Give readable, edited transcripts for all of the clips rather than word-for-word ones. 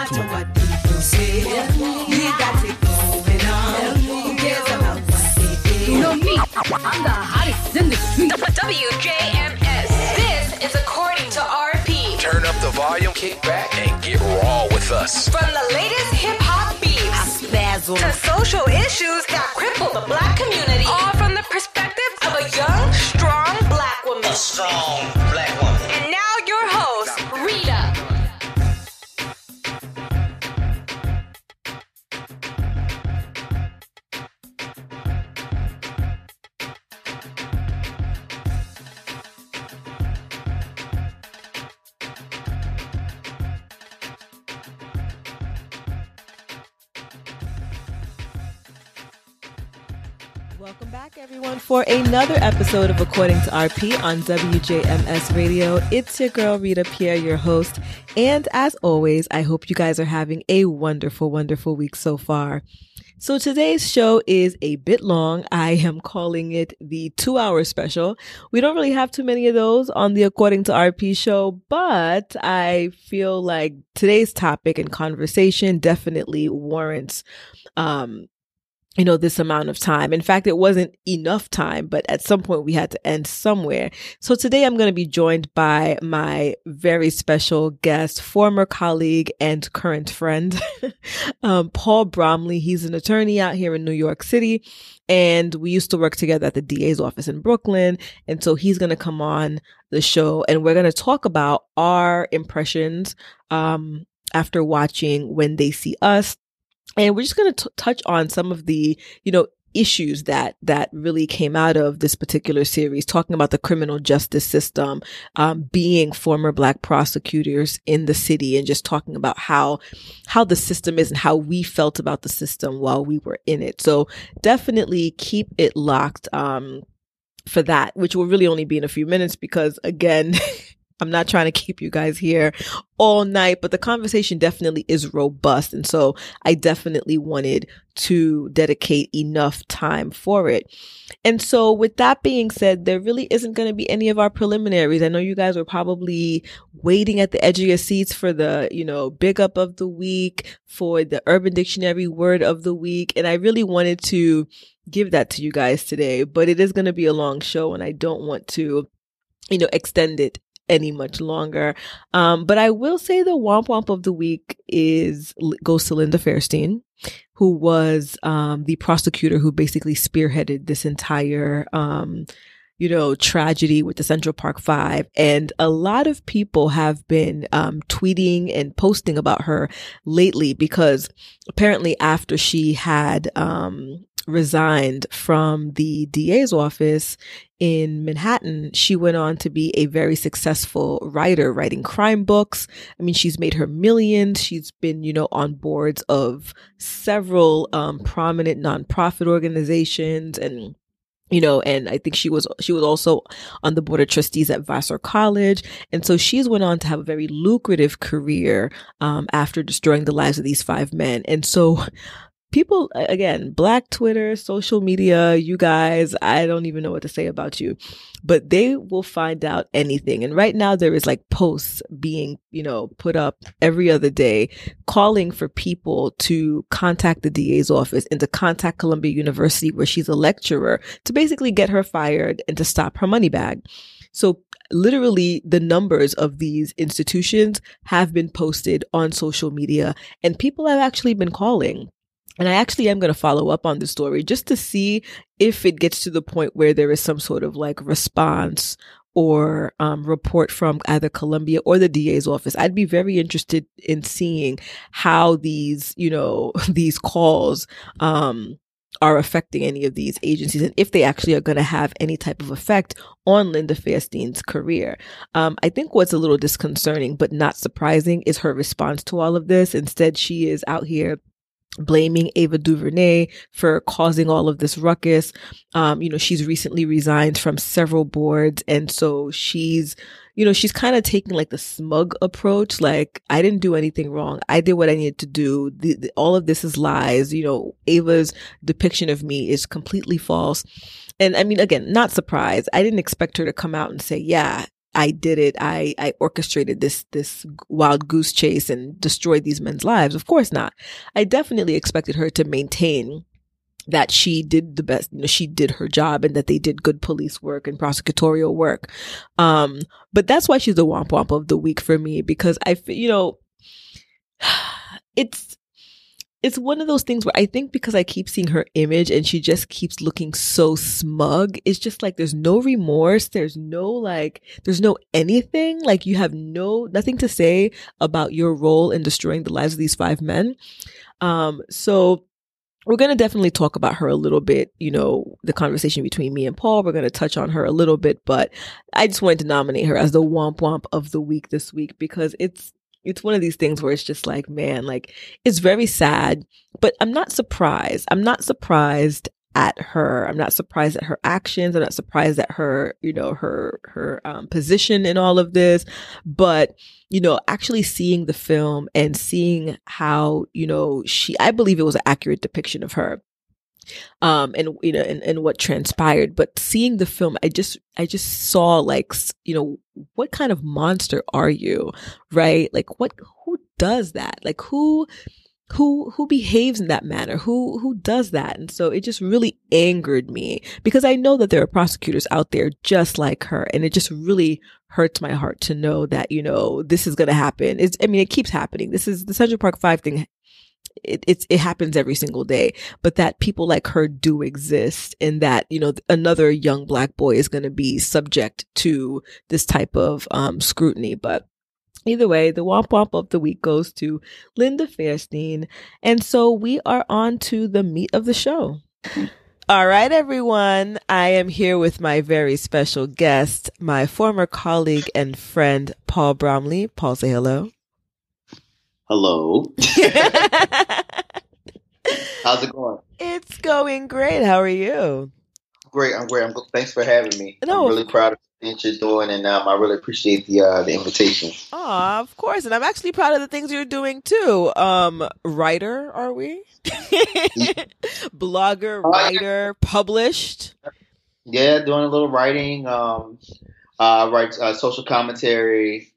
matter what people say. We got it going on. Who cares about what they say? You know me, I'm the hottest in the street. WJMS. This is According to RP. Turn up the volume, kick back, and get raw with us. From the latest hip-hop beats to social issues that cripple the black community. All from the perspective of a young, strong black woman. A strong black woman. And now your host, Rita. Welcome back, everyone, for another episode of According to RP on WJMS Radio. It's your girl, Rita Pierre, your host. And as always, I hope you guys are having a wonderful, wonderful week so far. So today's show is a bit long. I am calling it the 2-hour special. We don't really have too many of those on the According to RP show, but I feel like today's topic and conversation definitely warrants, this amount of time. In fact, it wasn't enough time, but at some point we had to end somewhere. So today I'm going to be joined by my very special guest, former colleague and current friend, Paul Bromley. He's an attorney out here in New York City, and we used to work together at the DA's office in Brooklyn. And so he's going to come on the show, and we're going to talk about our impressions after watching When They See Us. And we're just going to touch on some of the, issues that really came out of this particular series, talking about the criminal justice system, being former Black prosecutors in the city, and just talking about how the system is and how we felt about the system while we were in it. So definitely keep it locked for that, which will really only be in a few minutes because, again, I'm not trying to keep you guys here all night, but the conversation definitely is robust. And so I definitely wanted to dedicate enough time for it. And so with that being said, there really isn't going to be any of our preliminaries. I know you guys were probably waiting at the edge of your seats for the, big up of the week, for the Urban Dictionary word of the week. And I really wanted to give that to you guys today, but it is going to be a long show and I don't want to, extend it any much longer. But I will say the womp womp of the week goes to Linda Fairstein, who was the prosecutor who basically spearheaded this entire tragedy with the Central Park Five. And a lot of people have been tweeting and posting about her lately because apparently after she had resigned from the DA's office in Manhattan, she went on to be a very successful writer, writing crime books. I mean, she's made her millions. She's been, on boards of several prominent nonprofit organizations, and and I think she was also on the board of trustees at Vassar College. And so she's went on to have a very lucrative career after destroying the lives of these 5 men. And so people, again, Black Twitter, social media, you guys, I don't even know what to say about you, but they will find out anything. And right now there is like posts being, put up every other day calling for people to contact the DA's office and to contact Columbia University, where she's a lecturer, to basically get her fired and to stop her money bag. So literally the numbers of these institutions have been posted on social media, and people have actually been calling. And I actually am going to follow up on the story just to see if it gets to the point where there is some sort of like response or report from either Columbia or the DA's office. I'd be very interested in seeing how these, these calls are affecting any of these agencies, and if they actually are going to have any type of effect on Linda Fairstein's career. I think what's a little disconcerting but not surprising is her response to all of this. Instead, she is out here blaming Ava DuVernay for causing all of this ruckus. She's recently resigned from several boards. And so she's kind of taking like the smug approach. Like, I didn't do anything wrong. I did what I needed to do. All of this is lies. Ava's depiction of me is completely false. And I mean, again, not surprised. I didn't expect her to come out and say, yeah, I did it. I orchestrated this wild goose chase and destroyed these men's lives. Of course not. I definitely expected her to maintain that she did the best, she did her job and that they did good police work and prosecutorial work. But that's why she's the womp womp of the week for me, because it's one of those things where I think because I keep seeing her image and she just keeps looking so smug, it's just like there's no remorse, there's no anything, like you have nothing to say about your role in destroying the lives of these 5 men. So we're going to definitely talk about her a little bit, the conversation between me and Paul. We're going to touch on her a little bit, but I just wanted to nominate her as the womp womp of the week this week, because it's one of these things where it's just like, man, like it's very sad, but I'm not surprised. I'm not surprised at her. I'm not surprised at her actions. I'm not surprised at her, her position in all of this, but actually seeing the film and seeing how, I believe it was an accurate depiction of her, and what transpired. But seeing the film, I just saw like, what kind of monster are you, right? Like who does that? Like who behaves in that manner? Who does that? And so it just really angered me, because I know that there are prosecutors out there just like her. And it just really hurts my heart to know that, this is going to happen. It keeps happening. This is the Central Park 5 thing. It happens every single day, but that people like her do exist, and that, another young Black boy is going to be subject to this type of scrutiny. But either way, the womp womp of the week goes to Linda Fairstein. And so we are on to the meat of the show. All right, everyone. I am here with my very special guest, my former colleague and friend, Paul Bromley. Paul, say hello. Hello. How's it going? It's going great. How are you? Great. I'm great. Thanks for having me. No. I'm really proud of the things you're doing, and I really appreciate the invitation. Oh, of course. And I'm actually proud of the things you're doing too. Writer, are we? Blogger, writer, published. Yeah, doing a little writing. Write social commentary.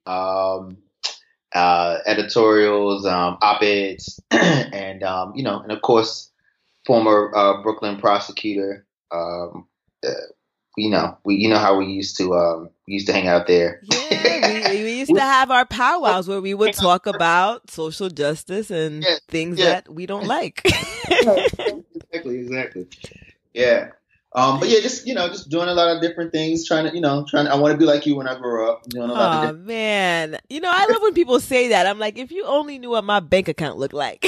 Editorials, op-eds, and and of course, former Brooklyn prosecutor. You know how we used to hang out there. Yeah, we used to have our powwows where we would talk about social justice and things that we don't like. Exactly. Yeah. But yeah, just doing a lot of different things, trying to I want to be like you when I grow up. Doing a lot of man, I love when people say that. I'm like, if you only knew what my bank account looked like.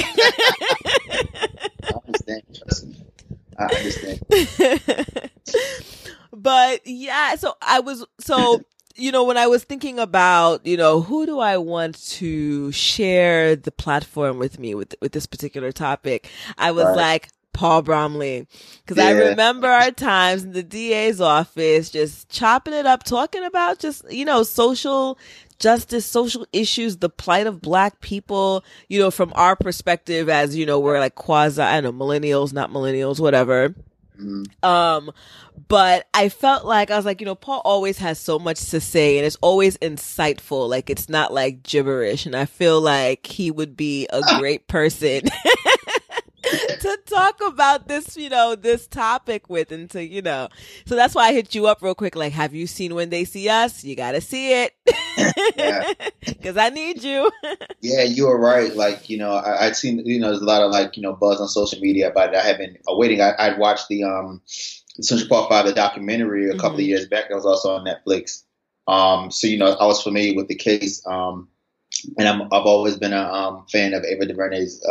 I understand. Trust me. I understand. But yeah, when I was thinking about, who do I want to share the platform with me with this particular topic, I was like, Paul Bromley, because I remember our times in the DA's office just chopping it up, talking about just, social justice, social issues, the plight of Black people, from our perspective as, we're like quasi, millennials, not millennials, whatever. Mm-hmm. But I felt like, I was like, Paul always has so much to say and it's always insightful. Like, it's not like gibberish. And I feel like he would be a great person to talk about this, this topic with, and to, so that's why I hit you up real quick. Like, have you seen When They See Us? You got to see it. Because I need you. Yeah, you are right. Like, I'd seen, there's a lot of buzz on social media about it. I have been awaiting. I'd watched the Central Park 5, the documentary a couple of years back. That was also on Netflix. So, I was familiar with the case. And I've always been a fan of Ava DuVernay's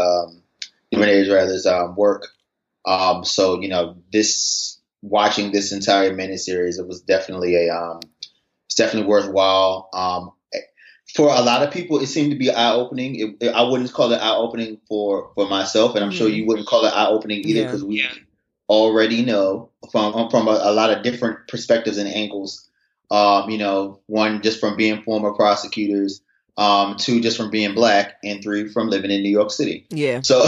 work. So, watching this entire miniseries, it was definitely it's definitely worthwhile. For a lot of people, it seemed to be eye-opening. I wouldn't call it eye-opening for myself, and I'm sure you wouldn't call it eye-opening either, because we already know from a lot of different perspectives and angles. One, just from being former prosecutors, 2, just from being Black, and 3, from living in New York City. Yeah. So,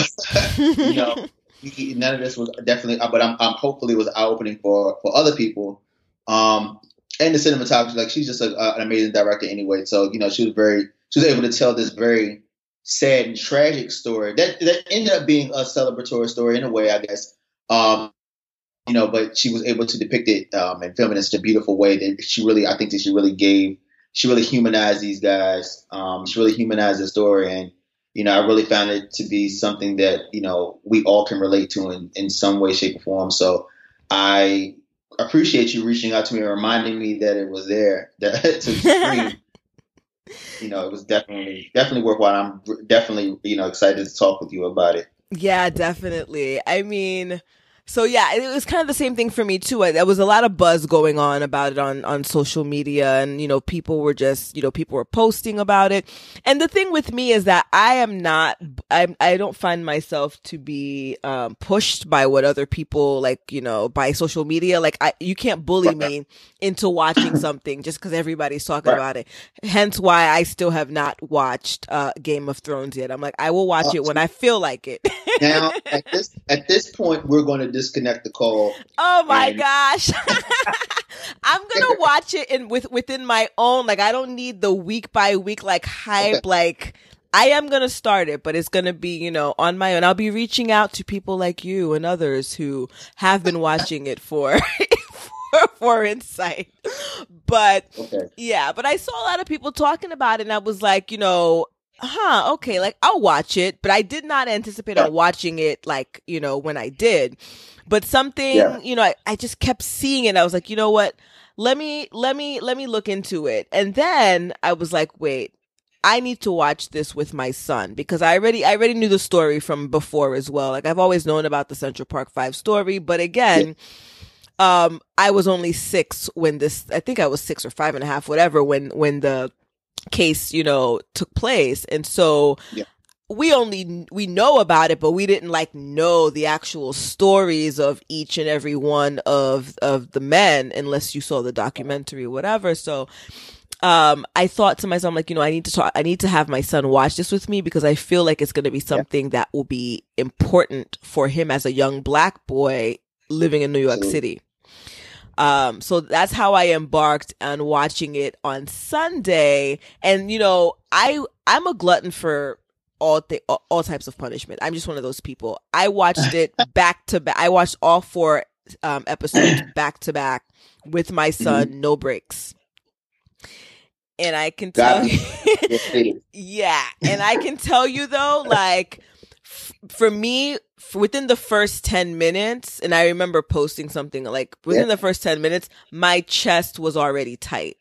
none of this was definitely, but I'm hopefully it was eye-opening for other people. And and the cinematography, like she's just an amazing director anyway. So, you know, she was able to tell this very sad and tragic story that ended up being a celebratory story in a way, I guess. You know, but she was able to depict it and film it in such a beautiful way that I think she really humanized these guys. She really humanized the story. And, you know, I really found it to be something that, you know, we all can relate to in some way, shape, or form. So I appreciate you reaching out to me and reminding me that it was there to screen. You know, it was definitely worthwhile. I'm definitely, you know, excited to talk with you about it. Yeah, definitely. I mean, so yeah, it was kind of the same thing for me too. There was a lot of buzz going on about it on social media, and you know, people were posting about it. And the thing with me is that I don't find myself to be pushed by what other people, like, you know, by social media. Like you can't bully me into watching something just because everybody's talking about it. Hence why I still have not watched Game of Thrones yet. I'm like, I will watch it when I feel like it. Now, at this point, we're going to disconnect the call. Oh my gosh. I'm going to watch it within my own, like, I don't need the week by week, like, hype. Okay. Like, I am going to start it, but it's going to be, you know, on my own. I'll be reaching out to people like you and others who have been watching it for insight. But yeah, but I saw a lot of people talking about it, and I was like, you know, okay, like I'll watch it, but I did not anticipate on watching it, like, you know, when I did. But something, you know, I just kept seeing it. I was like, you know what? Let me look into it. And then I was like, wait, I need to watch this with my son, because I already knew the story from before as well. Like, I've always known about the Central Park 5 story, but again, I was only 6 when I think I was 6 or 5.5, whatever, when the case, you know, took place. And so we know about it, but we didn't like know the actual stories of each and every one of the men, unless you saw the documentary or whatever. So I thought to myself, like, you know, I need to have my son watch this with me, because I feel like it's going to be something that will be important for him as a young Black boy living in New York City. So that's how I embarked on watching it on Sunday. And, you know, I'm a glutton for all types of punishment. I'm just one of those people. I watched it back to back. I watched all 4 episodes back to back with my son, no breaks. And I can tell you, and I can tell you though, like, for me, within the first 10 minutes, and I remember posting something like, within the first 10 minutes, my chest was already tight.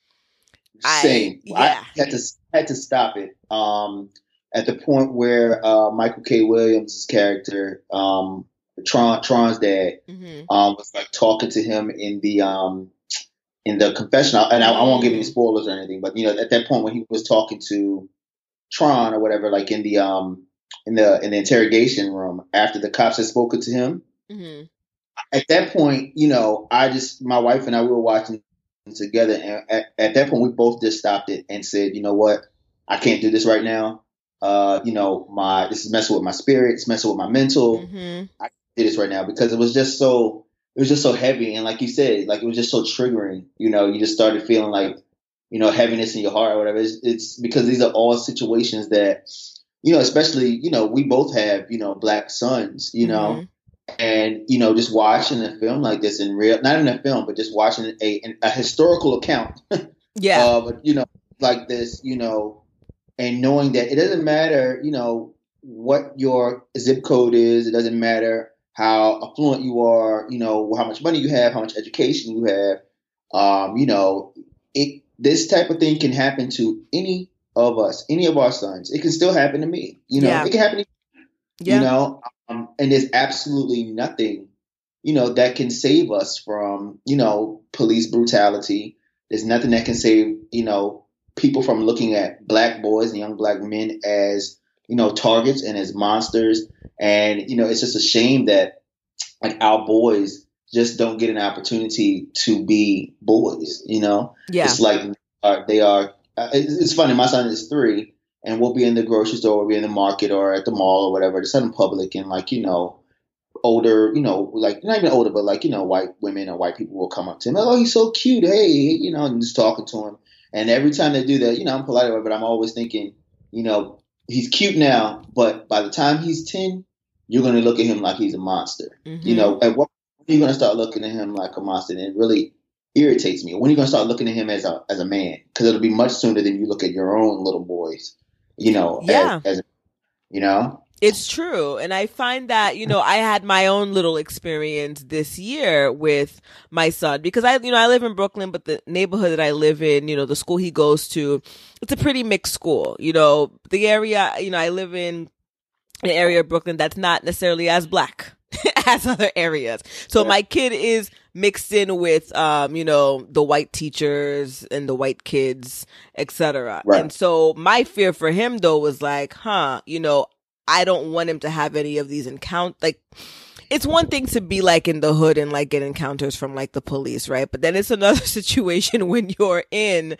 Same. I had to stop it. At the point where Michael K. Williams' character, Tron's dad, was like talking to him in the confessional, and I won't give any spoilers or anything, but, you know, at that point when he was talking to Tron or whatever, like in the interrogation room after the cops had spoken to him. At that point, you know, my wife and I, we were watching together, and at that point we both just stopped it and said, you know what, I can't do this right now. You know, this is messing with my spirit, it's messing with my mental. I can't do this right now, because it was just so heavy, and like you said, like, it was just so triggering. You know, you just started feeling like, you know, heaviness in your heart or whatever. It's because these are all situations that, you know, especially, you know, we both have, you know, Black sons, you know, and, you know, just watching a film like this not in a film, but just watching a historical account of, you know, like this, you know, and knowing that it doesn't matter, you know, what your zip code is. It doesn't matter how affluent you are, you know, how much money you have, how much education you have. You know, this type of thing can happen to any of us, any of our sons. It can still happen to me. You know, it can happen to you. You know, and there's absolutely nothing, you know, that can save us from, you know, police brutality. There's nothing that can save, you know, people from looking at Black boys and young Black men as, you know, targets and as monsters. And, you know, it's just a shame that, like, our boys just don't get an opportunity to be boys, you know? It's like they are. It's funny. My son is 3, and we'll be in the grocery store, we'll be in the market or at the mall or whatever, just out in public, and, like, you know, older, like not even older, but like, white women or white people will come up to him. Like, oh, he's so cute. Hey, and just talking to him. And every time they do that, I'm polite about it, but I'm always thinking, he's cute now, but by the time he's 10, you're going to look at him like he's a monster. Mm-hmm. At what point are you going to start looking at him like a monster? And it really irritates me. When are you going to start looking at him as a man? Because it'll be much sooner than you look at your own little boys, as It's true. And I find that, I had my own little experience this year with my son because I live in Brooklyn, but the neighborhood that I live in, the school he goes to, it's a pretty mixed school. The area, I live in an area of Brooklyn that's not necessarily as black as other areas. So my kid is mixed in with, the white teachers and the white kids, etc. Right. And so my fear for him though was like, I don't want him to have any of these encounters. Like, it's one thing to be like in the hood and like get encounters from like the police, right? But then it's another situation when you're in,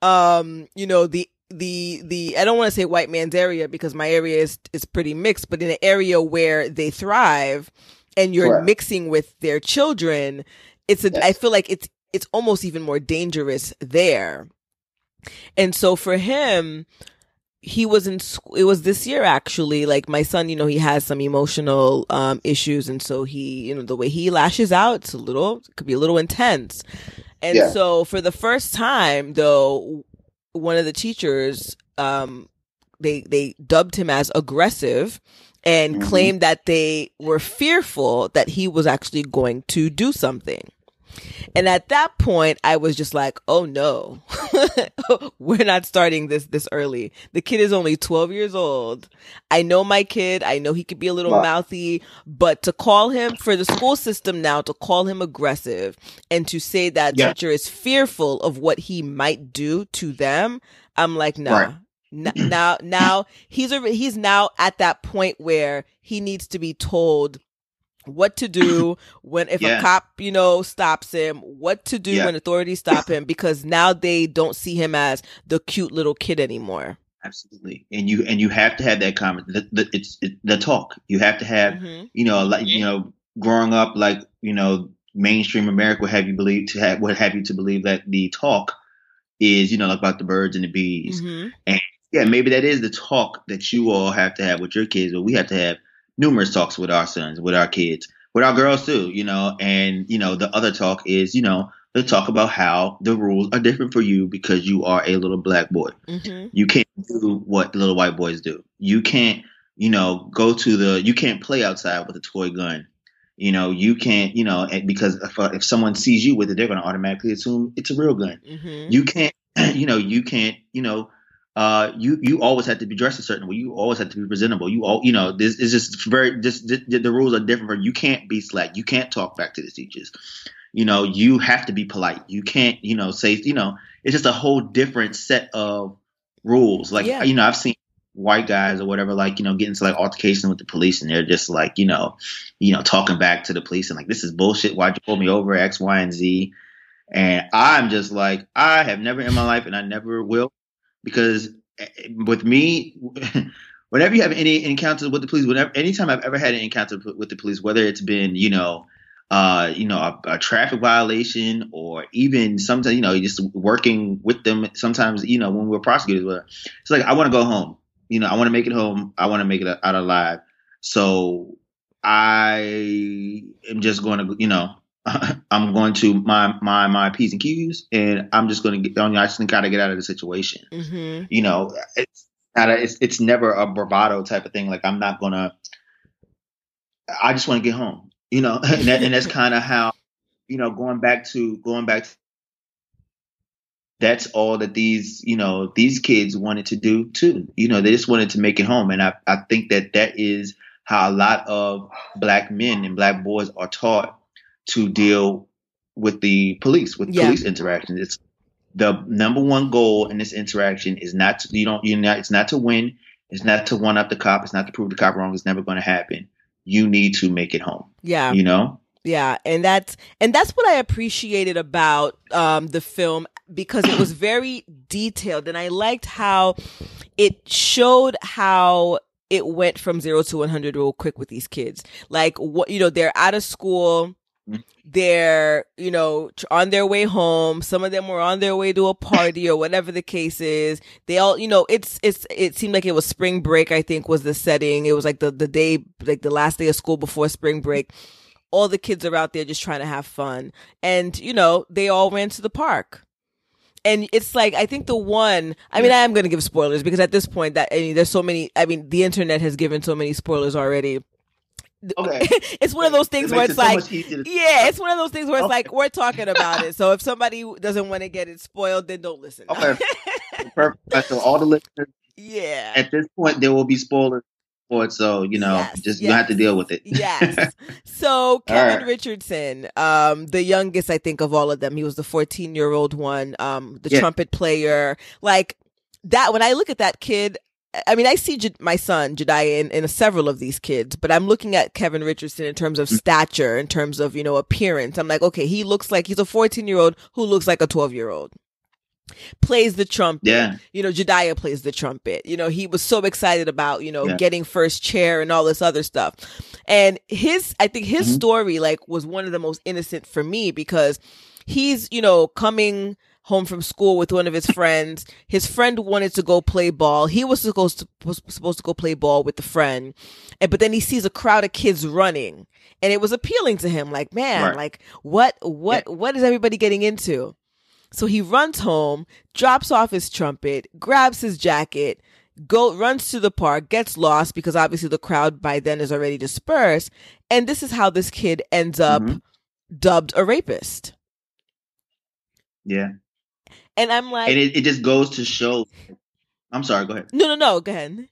the I don't want to say white man's area because my area is pretty mixed, but in an area where they thrive and you're Correct. mixing with their children, I feel like it's almost even more dangerous there. And so for him, he was in school. It was this year actually. Like my son, he has some emotional issues, and so he, the way he lashes out, it could be a little intense. And so for the first time, though, one of the teachers, they dubbed him as aggressive and claimed that they were fearful that he was actually going to do something. And at that point, I was just like, oh no, we're not starting this early. The kid is only 12 years old. I know my kid. I know he could be a little mouthy, but to call him, for the school system now, to call him aggressive and to say that teacher is fearful of what he might do to them, I'm like, nah. Right. Now he's now at that point where he needs to be told what to do if a cop, stops him, what to do when authorities stop him, because now they don't see him as the cute little kid anymore. Absolutely. And you have to have that comment. It's the talk. You have to have, growing up, like, mainstream America would have you believe that the talk is, like about the birds and the bees. Mm-hmm. And maybe that is the talk that you all have to have with your kids, but we have to have numerous talks with our sons, with our kids, with our girls too, and, the other talk is, the talk about how the rules are different for you because you are a little black boy. Mm-hmm. You can't do what little white boys do. You can't, you can't play outside with a toy gun. You can't, because if someone sees you with it, they're going to automatically assume it's a real gun. Mm-hmm. You can't, you always have to be dressed a certain way. You always have to be presentable. This is just the rules are different. You can't be slack. You can't talk back to the teachers. You have to be polite. You can't, say, it's just a whole different set of rules. Like, I've seen white guys or whatever, like, get into like altercation with the police, and they're just like, talking back to the police and like, this is bullshit. Why'd you pull me over? X, Y, and Z. And I'm just like, I have never in my life, and I never will. Because with me, whenever you have any encounters with the police, anytime I've ever had an encounter with the police, whether it's been, a traffic violation, or even sometimes, just working with them, sometimes, when we're prosecutors, it's like, I want to go home. I want to make it home. I want to make it out alive. So I am just going to, I'm going to my P's and Q's, and I'm just going to get on. I just got to get out of the situation. Mm-hmm. It's never a bravado type of thing. Like, I'm not gonna. I just want to get home. And that's kind of how, going back to. That's all that these kids wanted to do too. They just wanted to make it home, and I think that is how a lot of black men and black boys are taught to deal with the police, police interactions. It's the number one goal in this interaction is not to, it's not to win. It's not to one up the cop. It's not to prove the cop wrong. It's never going to happen. You need to make it home. Yeah. Yeah. And that's what I appreciated about the film, because it was very detailed, and I liked how it showed how it went from 0 to 100 real quick with these kids. Like, what, they're out of school. They're, on their way home. Some of them were on their way to a party or whatever the case is. They all, it seemed like it was spring break, I think was the setting. It was like the day, like the last day of school before spring break. All the kids are out there just trying to have fun. And, they all ran to the park. And it's like, I think the one, I am going to give spoilers because at this point there's so many, the internet has given so many spoilers already. Okay. It's one of those things where it's like, it's one of those things where it's like, we're talking about it. So if somebody doesn't want to get it spoiled, then don't listen. Okay. Perfect. So all the listeners, at this point, there will be spoilers for it. So, you have to deal with it. Yes. So Kevin Richardson, the youngest, I think, of all of them, he was the 14-year-old one, the trumpet player. Like that, when I look at that kid, I see my son, Jediah, in several of these kids, but I'm looking at Kevin Richardson in terms of stature, in terms of, appearance. I'm like, okay, he looks like he's a 14-year-old who looks like a 12-year-old. Plays the trumpet. Yeah. Jediah plays the trumpet. He was so excited about, getting first chair and all this other stuff. And I think his story, like, was one of the most innocent for me because he's, coming home from school with one of his friends. His friend wanted to go play ball. He was supposed to go play ball with the friend. But then he sees a crowd of kids running and it was appealing to him. Like, man, like what is everybody getting into? So he runs home, drops off his trumpet, grabs his jacket, runs to the park, gets lost because obviously the crowd by then is already dispersed. And this is how this kid ends up dubbed a rapist. Yeah. And I'm like, and it just goes to show. I'm sorry. Go ahead. No. Go ahead.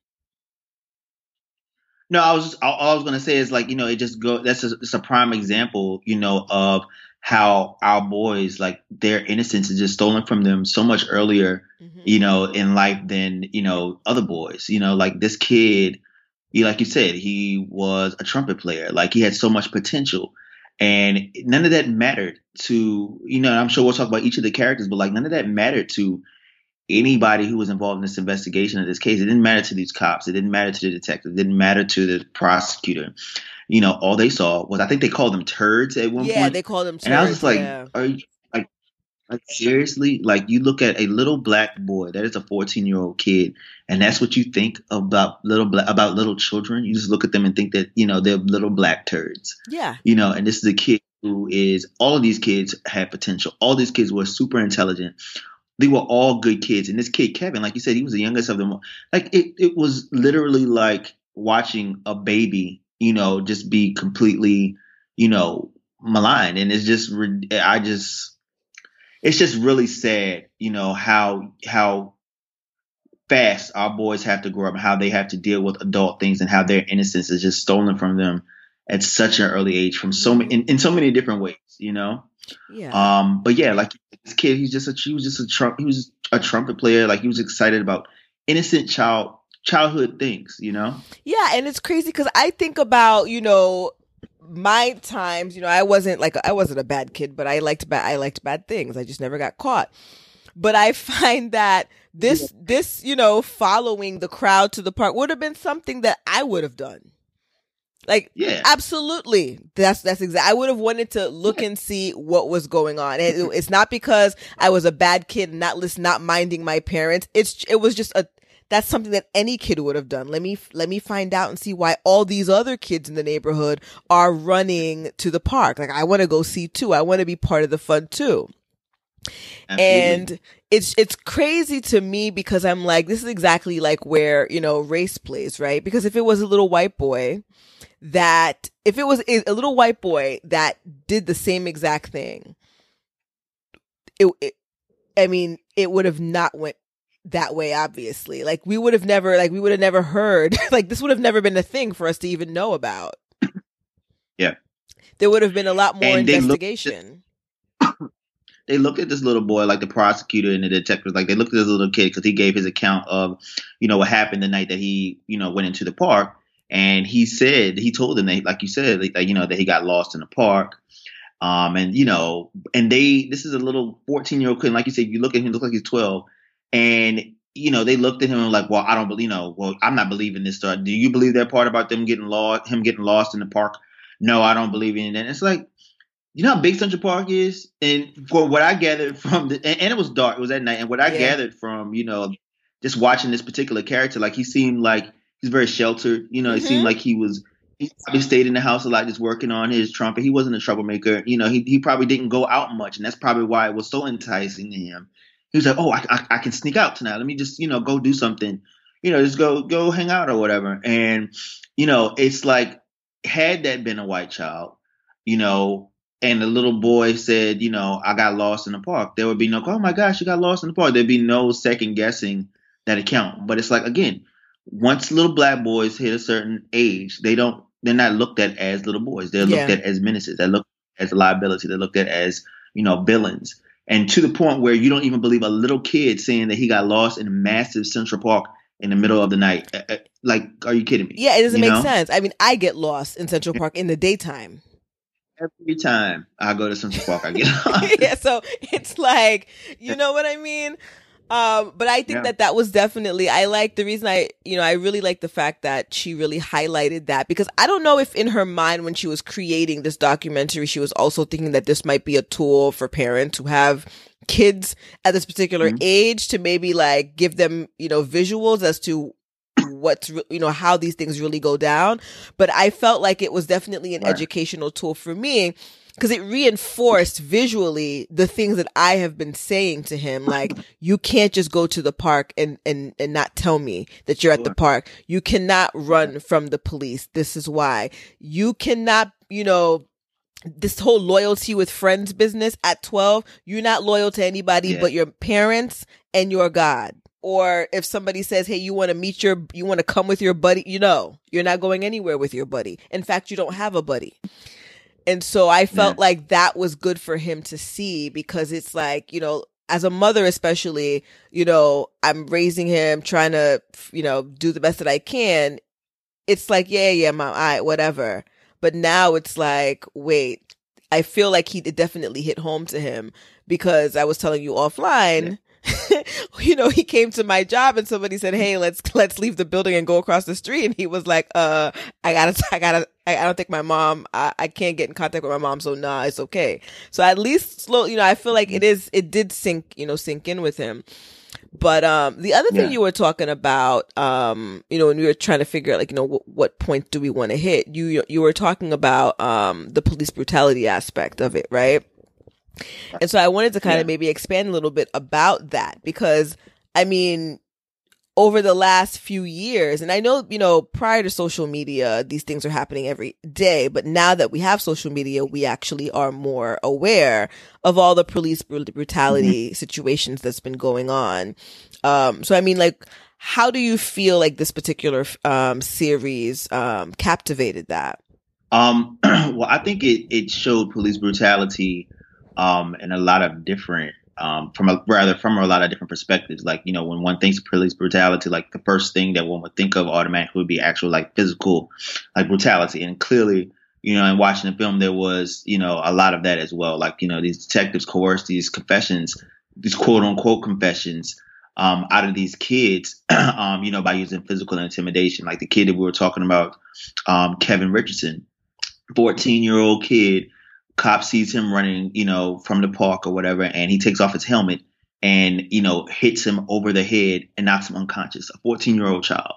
No, all I was going to say is like, it just it's a prime example, of how our boys, like their innocence is just stolen from them so much earlier, in life than, other boys, like this kid, like you said, he was a trumpet player. Like he had so much potential. And none of that mattered to, I'm sure we'll talk about each of the characters, but like none of that mattered to anybody who was involved in this investigation of this case. It didn't matter to these cops. It didn't matter to the detective. It didn't matter to the prosecutor. All they saw was, I think they called them turds at one point. Yeah, they called them turds. And I was just like, are you like seriously? Like you look at a little black boy, that is a 14-year-old kid, and that's what you think about little children. You just look at them and think that, they're little black turds. Yeah. And this is a kid who is, all of these kids had potential. All these kids were super intelligent. They were all good kids. And this kid, Kevin, like you said, he was the youngest of them. Like it was literally like watching a baby, just be completely, maligned. And it's just, it's just really sad, how fast our boys have to grow up and how they have to deal with adult things and how their innocence is just stolen from them at such an early age from in so many different ways, Yeah. But yeah, like this kid, he was a trumpet player. Like he was excited about innocent childhood things, Yeah. And it's crazy because I think about, my times, I wasn't a bad kid, but I liked bad things. I just never got caught. But I find that this, following the crowd to the park would have been something that I would have done. Like, yeah, absolutely. That's exactly. I would have wanted to look and see what was going on. It's not because I was a bad kid and not minding my parents. It was just that's something that any kid would have done. Let me find out and see why all these other kids in the neighborhood are running to the park. Like, I want to go see too. I want to be part of the fun too. Absolutely. And it's crazy to me because I'm like, this is exactly like where, race plays, right? Because if it was a little white boy that did the same exact thing, it would have not went that way, obviously. Like we would have never heard, like this would have never been a thing for us to even know about. Yeah. There would have been a lot more investigation. They looked at this little boy, like the prosecutor and the detectives, like they looked at this little kid because he gave his account of, what happened the night that he, went into the park. And he told them that, like you said, that he got lost in the park. This is a little 14-year-old kid. Like you said, you look at him, he looks like he's 12. And they looked at him and like, well, I don't believe, well, I'm not believing this story. Do you believe that part about him getting lost in the park? No, I don't believe in it. And it's like, you know how big Central Park is? And for what I gathered from and it was dark, it was at night. And what I gathered from, just watching this particular character, like he seemed like he's very sheltered. It seemed like he probably stayed in the house a lot, just working on his trumpet. He wasn't a troublemaker. He probably didn't go out much. And that's probably why it was so enticing to him. He was like, oh, I can sneak out tonight. Let me just, go do something, just go hang out or whatever. And, it's like, had that been a white child, and the little boy said, I got lost in the park, there would be no, oh my gosh, you got lost in the park. There'd be no second guessing that account. But it's like, again, once little black boys hit a certain age, they're not looked at as little boys. They're looked at as menaces. They're looked at as a liability. They're looked at as, villains. And to the point where you don't even believe a little kid saying that he got lost in a massive Central Park in the middle of the night. Like, are you kidding me? Yeah, it doesn't make sense. I mean, I get lost in Central Park in the daytime. Every time I go to Central Park, I get lost. Yeah, so it's like, you know what I mean? But I think that was definitely, I like the reason I really like the fact that she really highlighted that, because I don't know if in her mind when she was creating this documentary, she was also thinking that this might be a tool for parents who have kids at this particular age to maybe like give them, visuals as to what's, how these things really go down. But I felt like it was definitely an educational tool for me, because it reinforced visually the things that I have been saying to him. Like, you can't just go to the park and not tell me that you're at the park. You cannot run from the police. This is why. You cannot, this whole loyalty with friends business at 12, you're not loyal to anybody but your parents and your God. Or if somebody says, hey, you want to come with your buddy, you're not going anywhere with your buddy. In fact, you don't have a buddy. And so I felt like that was good for him to see, because it's like, as a mother, especially, I'm raising him, trying to, do the best that I can. It's like, yeah, mom, all right, whatever. But now it's like, wait, I feel like it definitely hit home to him, because I was telling you offline, he came to my job and somebody said, hey, let's leave the building and go across the street. And he was like, I don't think my mom, I can't get in contact with my mom. So nah, it's okay. So at least slowly, I feel like it did sink in with him. But, the other thing you were talking about, when we were trying to figure out, like, what point do we want to hit? You were talking about, the police brutality aspect of it, right? And so I wanted to kind of maybe expand a little bit about that, because, I mean, over the last few years, and I know, prior to social media, these things are happening every day, but now that we have social media, we actually are more aware of all the police brutality situations that's been going on. So, I mean, like, how do you feel like this particular series captivated that? Well, I think it showed police brutality in a lot of different, from a lot of different perspectives. Like, when one thinks of police brutality, like the first thing that one would think of automatically would be actual, like, physical, like, brutality. And clearly, in watching the film, there was, a lot of that as well. Like, these detectives coerced these confessions, these quote unquote confessions, out of these kids, by using physical intimidation. Like the kid that we were talking about, Kevin Richardson, 14-year-old kid. Cop sees him running, from the park or whatever, and he takes off his helmet and, hits him over the head and knocks him unconscious. A 14-year-old child,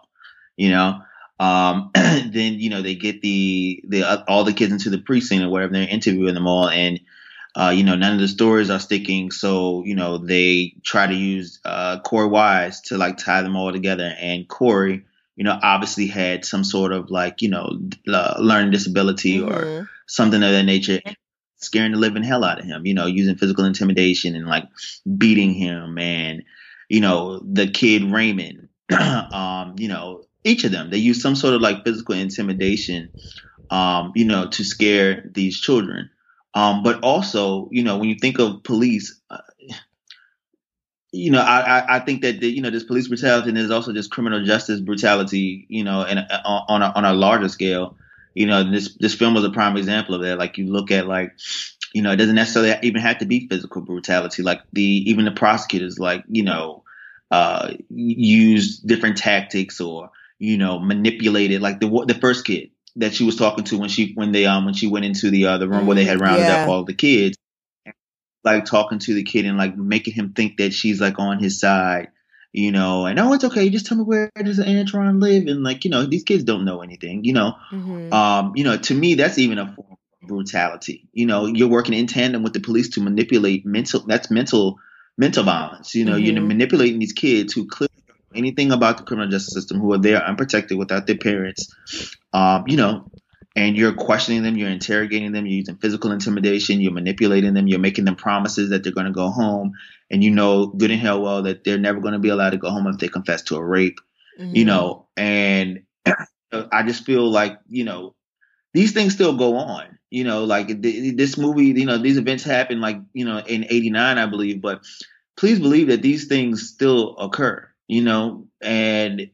then, they get all the kids into the precinct or whatever. They're interviewing them all, and, none of the stories are sticking. So, they try to use Corey Wise to, like, tie them all together. And Corey, obviously had some sort of, like, learning disability or something of that nature, scaring the living hell out of him, using physical intimidation and, like, beating him. And, the kid Raymond, each of them, they use some sort of, like, physical intimidation, to scare these children. But also, when you think of police, I think that there's police brutality, and there's also just criminal justice brutality, on a larger scale. This film was a prime example of that. Like, you look at, like, it doesn't necessarily even have to be physical brutality. Like even the prosecutors, like, use different tactics or, manipulated, like the first kid that she was talking to when she went into the room where they had rounded up all the kids, like talking to the kid and like making him think that she's like on his side, and oh, it's okay, just tell me where does Antron live, and like, these kids don't know anything, to me that's even a form of brutality. You're working in tandem with the police to manipulate mental violence. You're manipulating these kids who clearly don't know anything about the criminal justice system, who are there unprotected without their parents, and you're questioning them, you're interrogating them, you're using physical intimidation, you're manipulating them, you're making them promises that they're going to go home, and good and hell well that they're never going to be allowed to go home if they confess to a rape, and I just feel like, these things still go on, like this movie, these events happen like, in 89, I believe, but please believe that these things still occur, and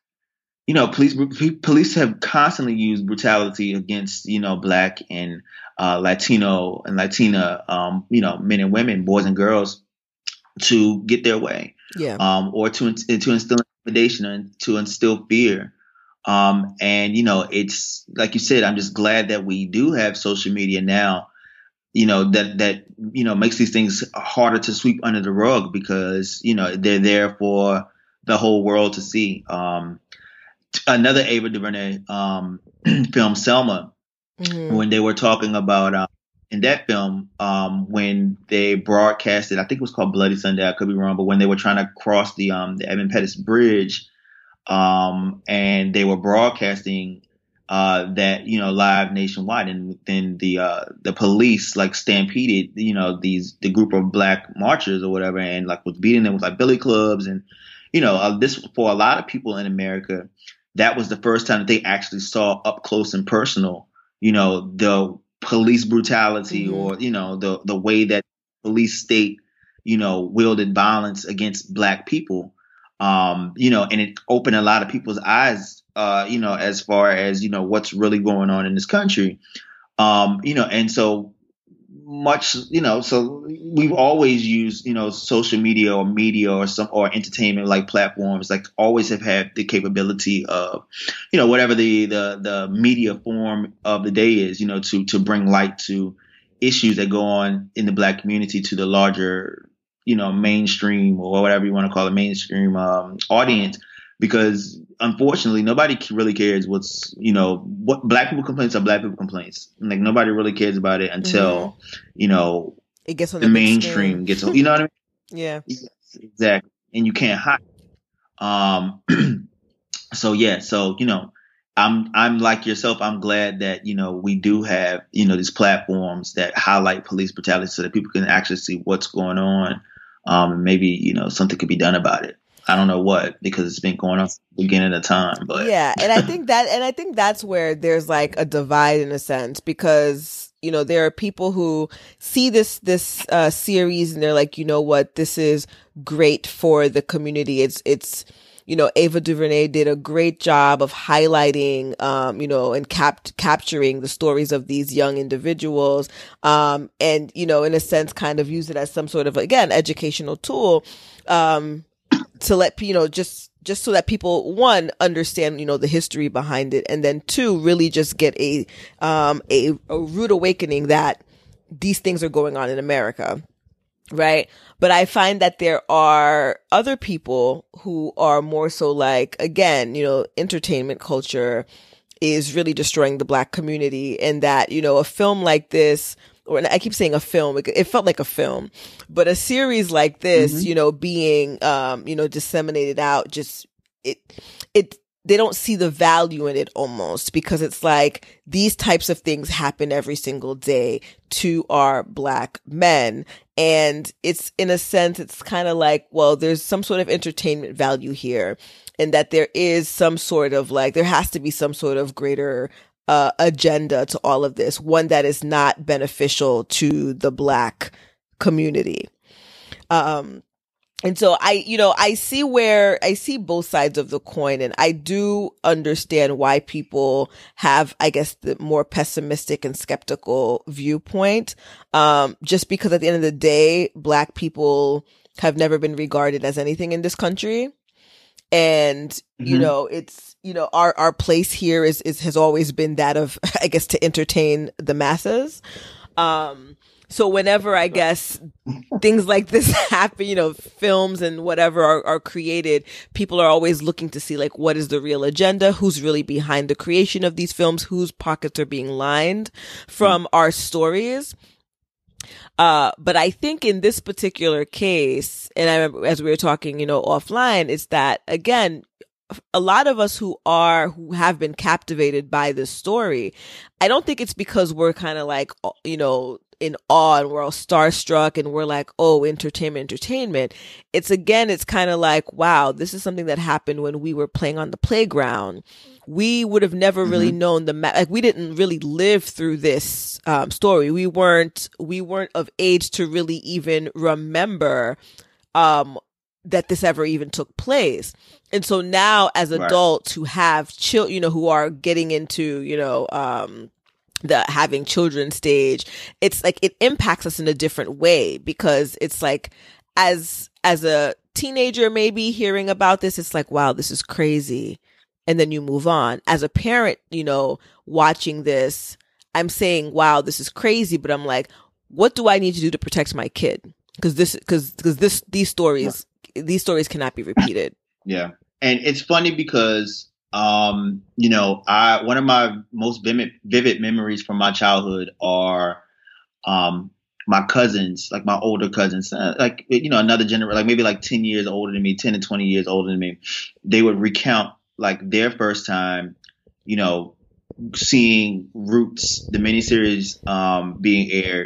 police have constantly used brutality against, Black and Latino and Latina, men and women, boys and girls, to get their way, or to instill intimidation and to instill fear. And it's like you said, I'm just glad that we do have social media now, that makes these things harder to sweep under the rug because, they're there for the whole world to see. Another Ava DuVernay film, Selma, when they were talking about in that film, when they broadcasted, I think it was called Bloody Sunday, I could be wrong, but when they were trying to cross the Evan Pettus Bridge, and they were broadcasting that live nationwide, and then the police like stampeded the group of Black marchers or whatever, and like was beating them with like billy clubs, and this, for a lot of people in America, that was the first time that they actually saw up close and personal, the police brutality, or the way that police state wielded violence against Black people. And it opened a lot of people's eyes, as far as, what's really going on in this country. And so much, so we've always used, social media or media or entertainment like platforms, like always have had the capability of, whatever the media form of the day is, to bring light to issues that go on in the Black community to the larger, mainstream, or whatever you want to call it, mainstream audience, because unfortunately nobody really cares what's, what Black people complaints are Black people complaints. Like nobody really cares about it until, it gets on the mainstream gets on, you know what I mean? Yeah. Exactly. And you can't hide. So I'm like yourself. I'm glad that, we do have, these platforms that highlight police brutality so that people can actually see what's going on. Maybe, something could be done about it. I don't know what, because it's been going on since the beginning of time, but yeah. And I think that's where there's like a divide in a sense, because, there are people who see this series and they're like, what, this is great for the community. It's, Ava DuVernay did a great job of highlighting, and capturing the stories of these young individuals, and, in a sense, kind of use it as some sort of, again, educational tool, to let, just so that people, one, understand, the history behind it, and then two, really just get a rude awakening that these things are going on in America. Right. But I find that there are other people who are more so like, again, entertainment culture is really destroying the Black community, and that, a film like this, or I keep saying a film, it felt like a film, but a series like this, being, disseminated out, just, they don't see the value in it almost, because it's like these types of things happen every single day to our Black men. And it's, in a sense, it's kind of like, well, there's some sort of entertainment value here, and that there is some sort of like, there has to be some sort of greater agenda to all of this, one that is not beneficial to the Black community. And so I see both sides of the coin, and I do understand why people have, I guess, the more pessimistic and skeptical viewpoint. Just because at the end of the day, Black people have never been regarded as anything in this country. And, you know, it's, you know, our place here is has always been that of, I guess, to entertain the masses. So whenever, I guess, things like this happen, you know, films and whatever are created, people are always looking to see, like, what is the real agenda? Who's really behind the creation of these films? Whose pockets are being lined from our stories? But I think in this particular case, and I remember as we were talking, you know, offline, is that, again, a lot of us who have been captivated by this story, I don't think it's because we're kind of like, you know, in awe and we're all starstruck and we're like, oh, entertainment. It's kind of like, wow, this is something that happened when we were playing on the playground. We would have never really known like we didn't really live through this story. We weren't of age to really even remember that this ever even took place. And so now as adults who have children, you know, who are getting into, you know, the having children stage, it's like it impacts us in a different way, because it's like as a teenager maybe hearing about this, it's like, wow, this is crazy. And then you move on. As a parent, you know, watching this, I'm saying, wow, this is crazy, but I'm like, what do I need to do to protect my kid? Because these stories cannot be repeated. Yeah. And it's funny because you know, one of my most vivid memories from my childhood are my cousins, like my older cousins, like, you know, another generation, like maybe like 10 years older than me, 10 to 20 years older than me. They would recount like their first time, you know, seeing Roots, the miniseries being aired.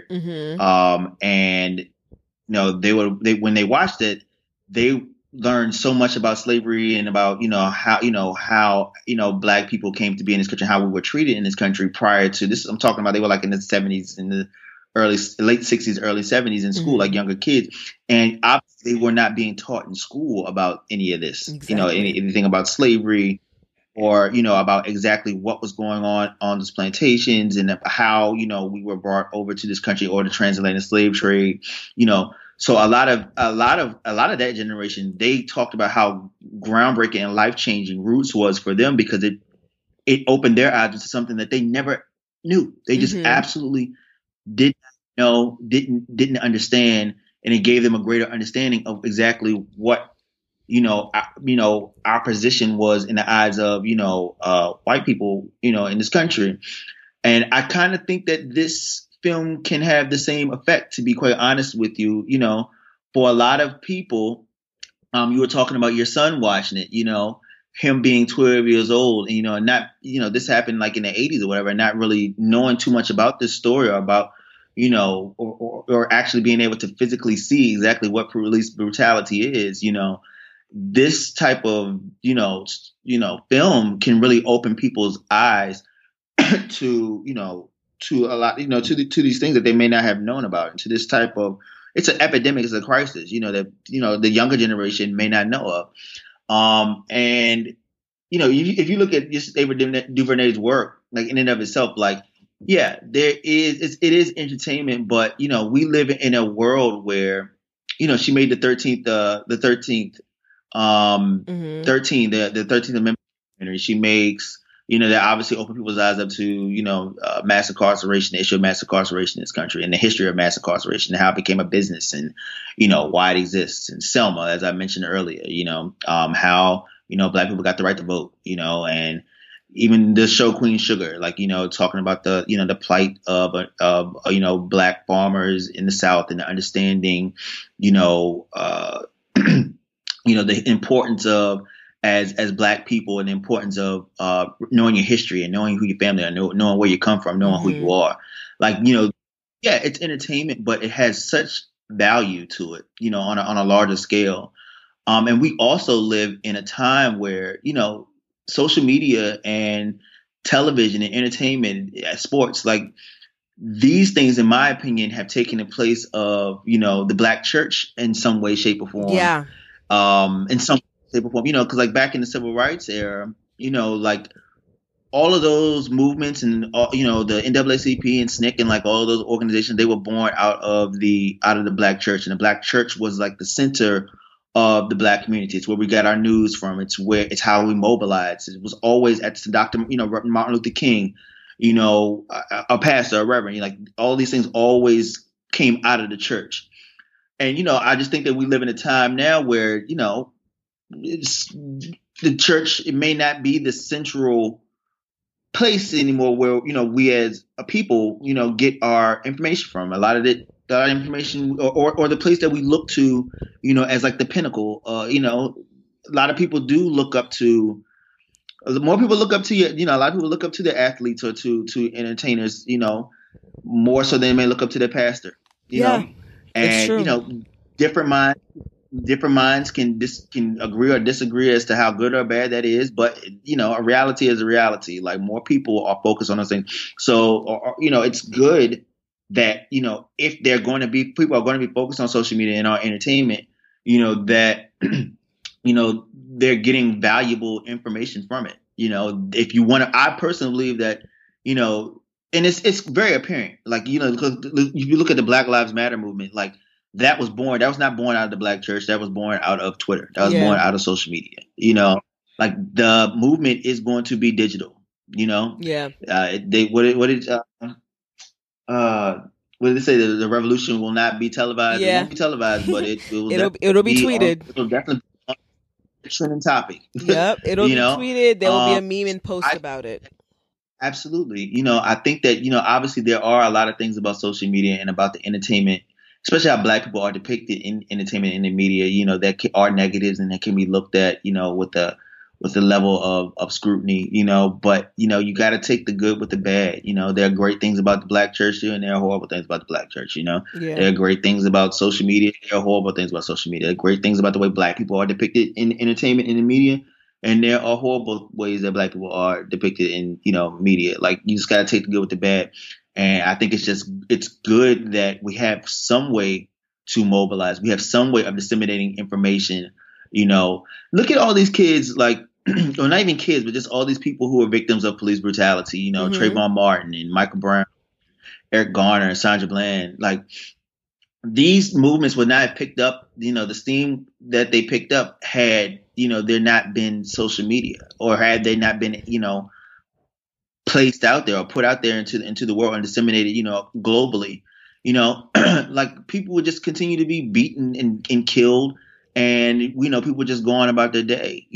And, you know, when they watched it, they learned so much about slavery and about, you know, how Black people came to be in this country, how we were treated in this country prior to this. I'm talking about, they were like in the 70s, in the late 60s, early 70s in school, like younger kids. And obviously they were not being taught in school about any of this, you know, anything about slavery or, you know, about exactly what was going on these plantations and how, you know, we were brought over to this country or the transatlantic slave trade, you know. So a lot of that generation, they talked about how groundbreaking and life-changing Roots was for them, because it opened their eyes to something that they never knew. They just absolutely didn't know, didn't understand, and it gave them a greater understanding of exactly what, you know, our position was in the eyes of, you know, white people, you know, in this country. And I kind of think that this film can have the same effect, to be quite honest with you. You know, for a lot of people, you were talking about your son watching it, you know, him being 12 years old, and, you know, and not, you know, this happened like in the 80s or whatever, not really knowing too much about this story or about, you know, or actually being able to physically see exactly what police brutality is. You know, this type of, you know, film can really open people's eyes to, you know, to a lot, you know, to these things that they may not have known about, and to this type of, it's an epidemic, it's a crisis, you know, that, you know, the younger generation may not know of. And, you know, if you look at just Ava DuVernay's work, like in and of itself, like, yeah, it is entertainment, but, you know, we live in a world where, you know, she made the 13th Amendment. She makes, you know, that obviously opened people's eyes up to, you know, mass incarceration, the issue of mass incarceration in this country, and the history of mass incarceration, and how it became a business, and, you know, why it exists. And Selma, as I mentioned earlier, you know, how, you know, Black people got the right to vote, you know, and even the show Queen Sugar, like, you know, talking about the, you know, the plight of you know, Black farmers in the South, and the understanding, you know, you know, the importance of, as Black people, and the importance of knowing your history and knowing who your family are, knowing where you come from, knowing who you are. Like, you know, yeah, it's entertainment, but it has such value to it, you know, on a larger scale. And we also live in a time where, you know, social media and television and entertainment, sports, like, these things, in my opinion, have taken the place of, you know, the Black church in some way, shape, or form. Yeah. In some shape or form, you know, because like back in the civil rights era, you know, like all of those movements and the NAACP and SNCC and like all those organizations, they were born out of the Black church, and the Black church was like the center of the Black community. It's where we got our news from. It's how we mobilized. It was always at Dr. Martin Luther King, a pastor, a reverend, like all these things always came out of the church. And, I just think that we live in a time now where, it's the church, it may not be the central place anymore where, we as a people, get our information from. A lot of information or the place that we look to, as like the pinnacle. A lot of people do look up to, more people look up to you, a lot of people look up to their athletes or to entertainers, more so than they may look up to their pastor, you know. And different minds can agree or disagree as to how good or bad that is, but a reality is a reality. Like more people are focused on those things, so it's good that if people are going to be focused on social media and on entertainment, that they're getting valuable information from it. If you want to, I personally believe that and it's very apparent. Like because if you look at the Black Lives Matter movement, like. That was not born out of the Black church. That was born out of Twitter. That was born out of social media. Like the movement is going to be digital. Yeah. What did they say? The revolution will not be televised. Yeah. It won't be televised, but it'll be tweeted. It'll definitely be a trending topic. Yep. It'll be tweeted. There will be a meme and post about it. Absolutely. I think that obviously there are a lot of things about social media and about the entertainment, especially how Black people are depicted in entertainment and in the media, that are negatives and that can be looked at, with the level of scrutiny, but, you got to take the good with the bad. There are great things about the Black church too, and there are horrible things about the Black church, There are great things about social media. There are horrible things about social media. There are great things about the way Black people are depicted in entertainment and the media. And there are horrible ways that Black people are depicted in, media. Like you just got to take the good with the bad. And I think it's good that we have some way to mobilize. We have some way of disseminating information. Look at all these kids, like, or not even kids, but just all these people who are victims of police brutality. Trayvon Martin and Michael Brown, Eric Garner, and Sandra Bland. Like these movements would not have picked up. The steam that they picked up had there not been social media, or had they not been placed out there or put out there into the world and disseminated, globally, like people would just continue to be beaten and killed, and people just go on about their day,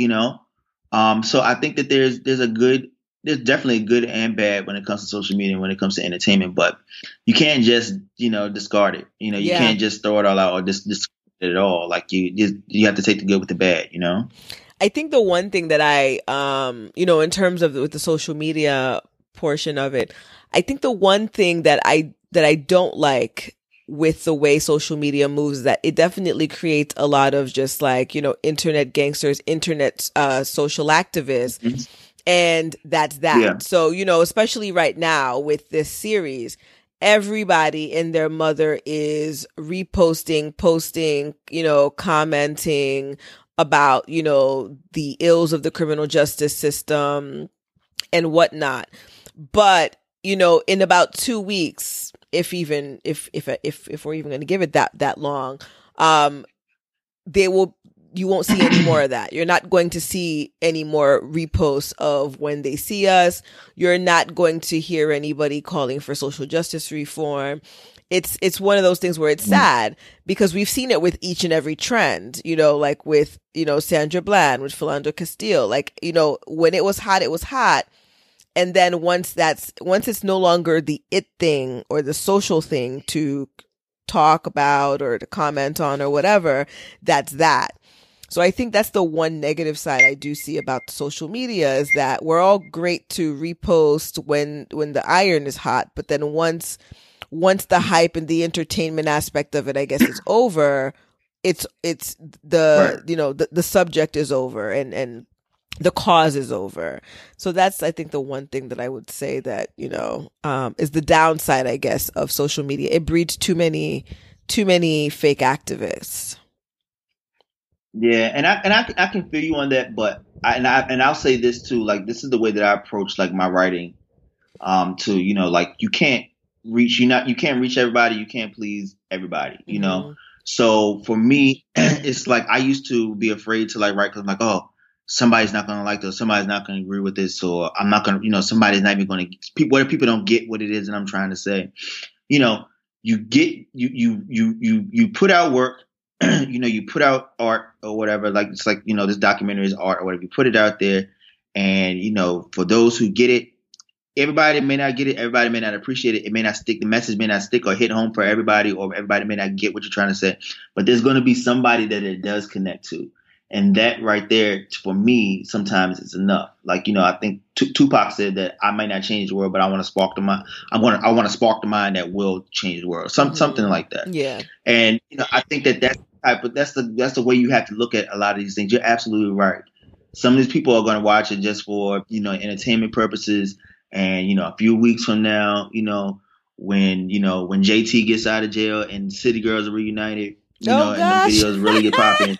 so I think that there's definitely a good and bad when it comes to social media and when it comes to entertainment, but you can't just discard it. You can't just throw it all out or just it at all. Like you have to take the good with the bad. I think the one thing that I, in terms of with the social media portion of it, I think the one thing that I don't like with the way social media moves is that it definitely creates a lot of just like, internet gangsters, internet social activists. Mm-hmm. And that's that. Yeah. So, especially right now with this series, everybody and their mother is reposting, posting, commenting about, the ills of the criminal justice system and whatnot. But, in about 2 weeks, if we're even going to give it that long, you won't see any more of that. You're not going to see any more reposts of when they see us. You're not going to hear anybody calling for social justice reform. It's one of those things where it's sad because we've seen it with each and every trend, like with, Sandra Bland, with Philando Castile, like, when it was hot, it was hot. And then once it's no longer the it thing or the social thing to talk about or to comment on or whatever, that's that. So I think that's the one negative side I do see about social media is that we're all great to repost when the iron is hot, but then once the hype and the entertainment aspect of it, I guess, is over, it's the right. The subject is over and the cause is over. So that's, I think, the one thing that I would say that, is the downside, I guess, of social media. It breeds too many fake activists. Yeah, and I can feel you on that, but I'll say this too. Like, this is the way that I approach like my writing. To, you know, like you can't reach everybody. You can't please everybody. You know. So for me, it's like I used to be afraid to like write because I'm like, oh, somebody's not going to like this. Somebody's not going to agree with this, or I'm not going to, you know, somebody's not even going to. What if people don't get what it is that I'm trying to say? You know, you put out work. You know, you put out art or whatever. Like it's like, you know, this documentary is art or whatever. You put it out there, and you know, for those who get it. Everybody may not get it. Everybody may not appreciate it. It may not stick. The message may not stick or hit home for everybody, or everybody may not get what you're trying to say. But there's going to be somebody that it does connect to. And that right there, for me, sometimes it's enough. Like, you know, I think Tupac said that I might not change the world, but I want to spark the mind. I want to spark the mind that will change the world. Something like that. Yeah. And, you know, I think that's the way you have to look at a lot of these things. You're absolutely right. Some of these people are going to watch it just for, you know, entertainment purposes. And, you know, a few weeks from now, when JT gets out of jail and City Girls are reunited, and the videos really get popping.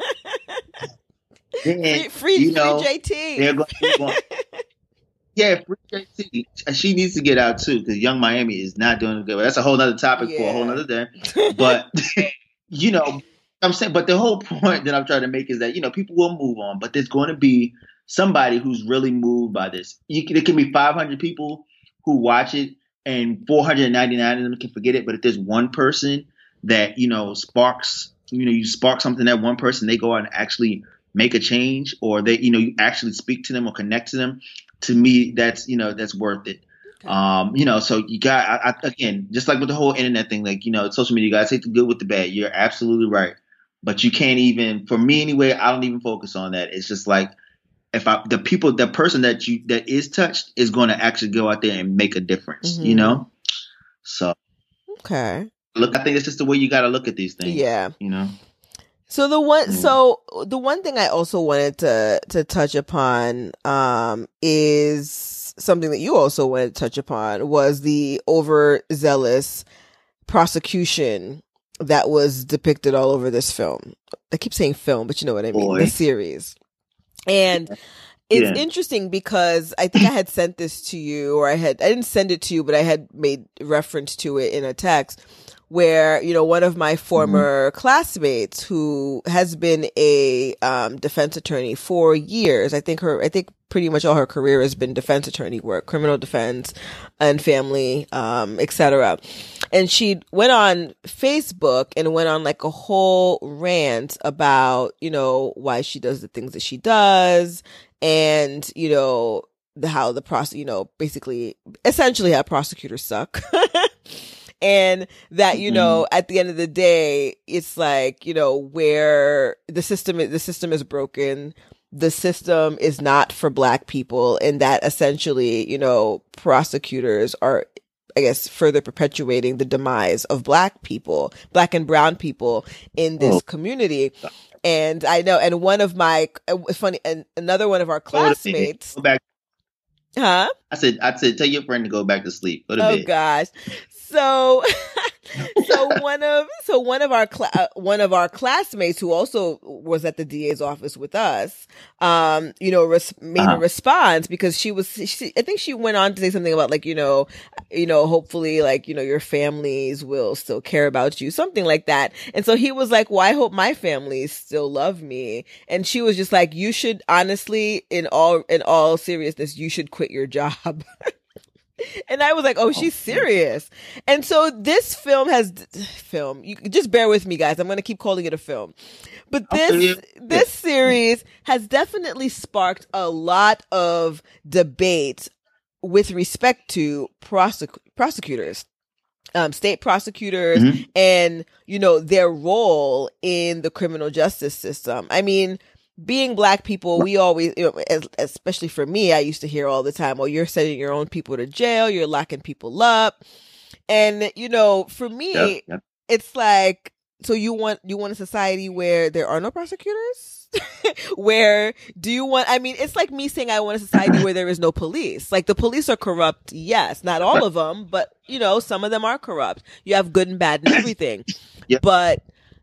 Free JT. They're going, yeah, free JT. She needs to get out too, because Young Miami is not doing good. That's a whole other topic for a whole other day. But, you know, I'm saying, but the whole point that I'm trying to make is that, you know, people will move on, but there's going to be somebody who's really moved by this. There can be 500 people who watch it and 499 of them can forget it. But if there's one person that, you know, sparks, you know, you spark something, that one person, they go out and actually make a change, or they, you know, you actually speak to them or connect to them. To me, that's, you know, that's worth it. Okay. You know, so you got, again, just like with the whole internet thing, like, you know, social media, you got to take the good with the bad. You're absolutely right. But you can't even, for me anyway, I don't even focus on that. It's just like, the person that is touched is going to actually go out there and make a difference, you know? So, okay. Look, I think it's just the way you got to look at these things. Yeah. You know? So the one thing I also wanted to touch upon, is something that you also wanted to touch upon, was the overzealous prosecution that was depicted all over this film. I keep saying film, but you know what I mean? The series. And it's interesting because I think I had sent this to you, or I didn't send it to you, but I had made reference to it in a text where, you know, one of my former classmates who has been a defense attorney for years, I think pretty much all her career has been defense attorney work, criminal defense and family, etc. And she went on Facebook and went on like a whole rant about, you know, why she does the things that she does, and, you know, how basically, essentially how prosecutors suck. And that, you know, at the end of the day, it's like, you know, where the system is broken. The system is not for Black people, and that essentially, you know, prosecutors are, I guess, further perpetuating the demise of Black people, Black and brown people in this community. And I know, and one of my, another one of our classmates. Huh? I said, tell your friend to go back to sleep. Go to bed. Oh gosh. So one of our classmates who also was at the DA's office with us, you know, made a response, because I think she went on to say something about like, you know, hopefully like, you know, your families will still care about you, something like that. And so he was like, well, I hope my family still love me. And she was just like, you should honestly, in all seriousness, you should quit your job. And I was like, oh, she's serious. And so this film you just bear with me, guys. I'm going to keep calling it a film. But this series has definitely sparked a lot of debate with respect to prosecutors. State prosecutors and, you know, their role in the criminal justice system. I mean, being Black people, we always, you know, especially for me, I used to hear all the time, oh, you're sending your own people to jail, you're locking people up. And, you know, for me, it's like, so you want a society where there are no prosecutors? Where do you want, I mean, it's like me saying I want a society where there is no police. Like, the police are corrupt, yes, not all of them, but, you know, some of them are corrupt. You have good and bad and everything. But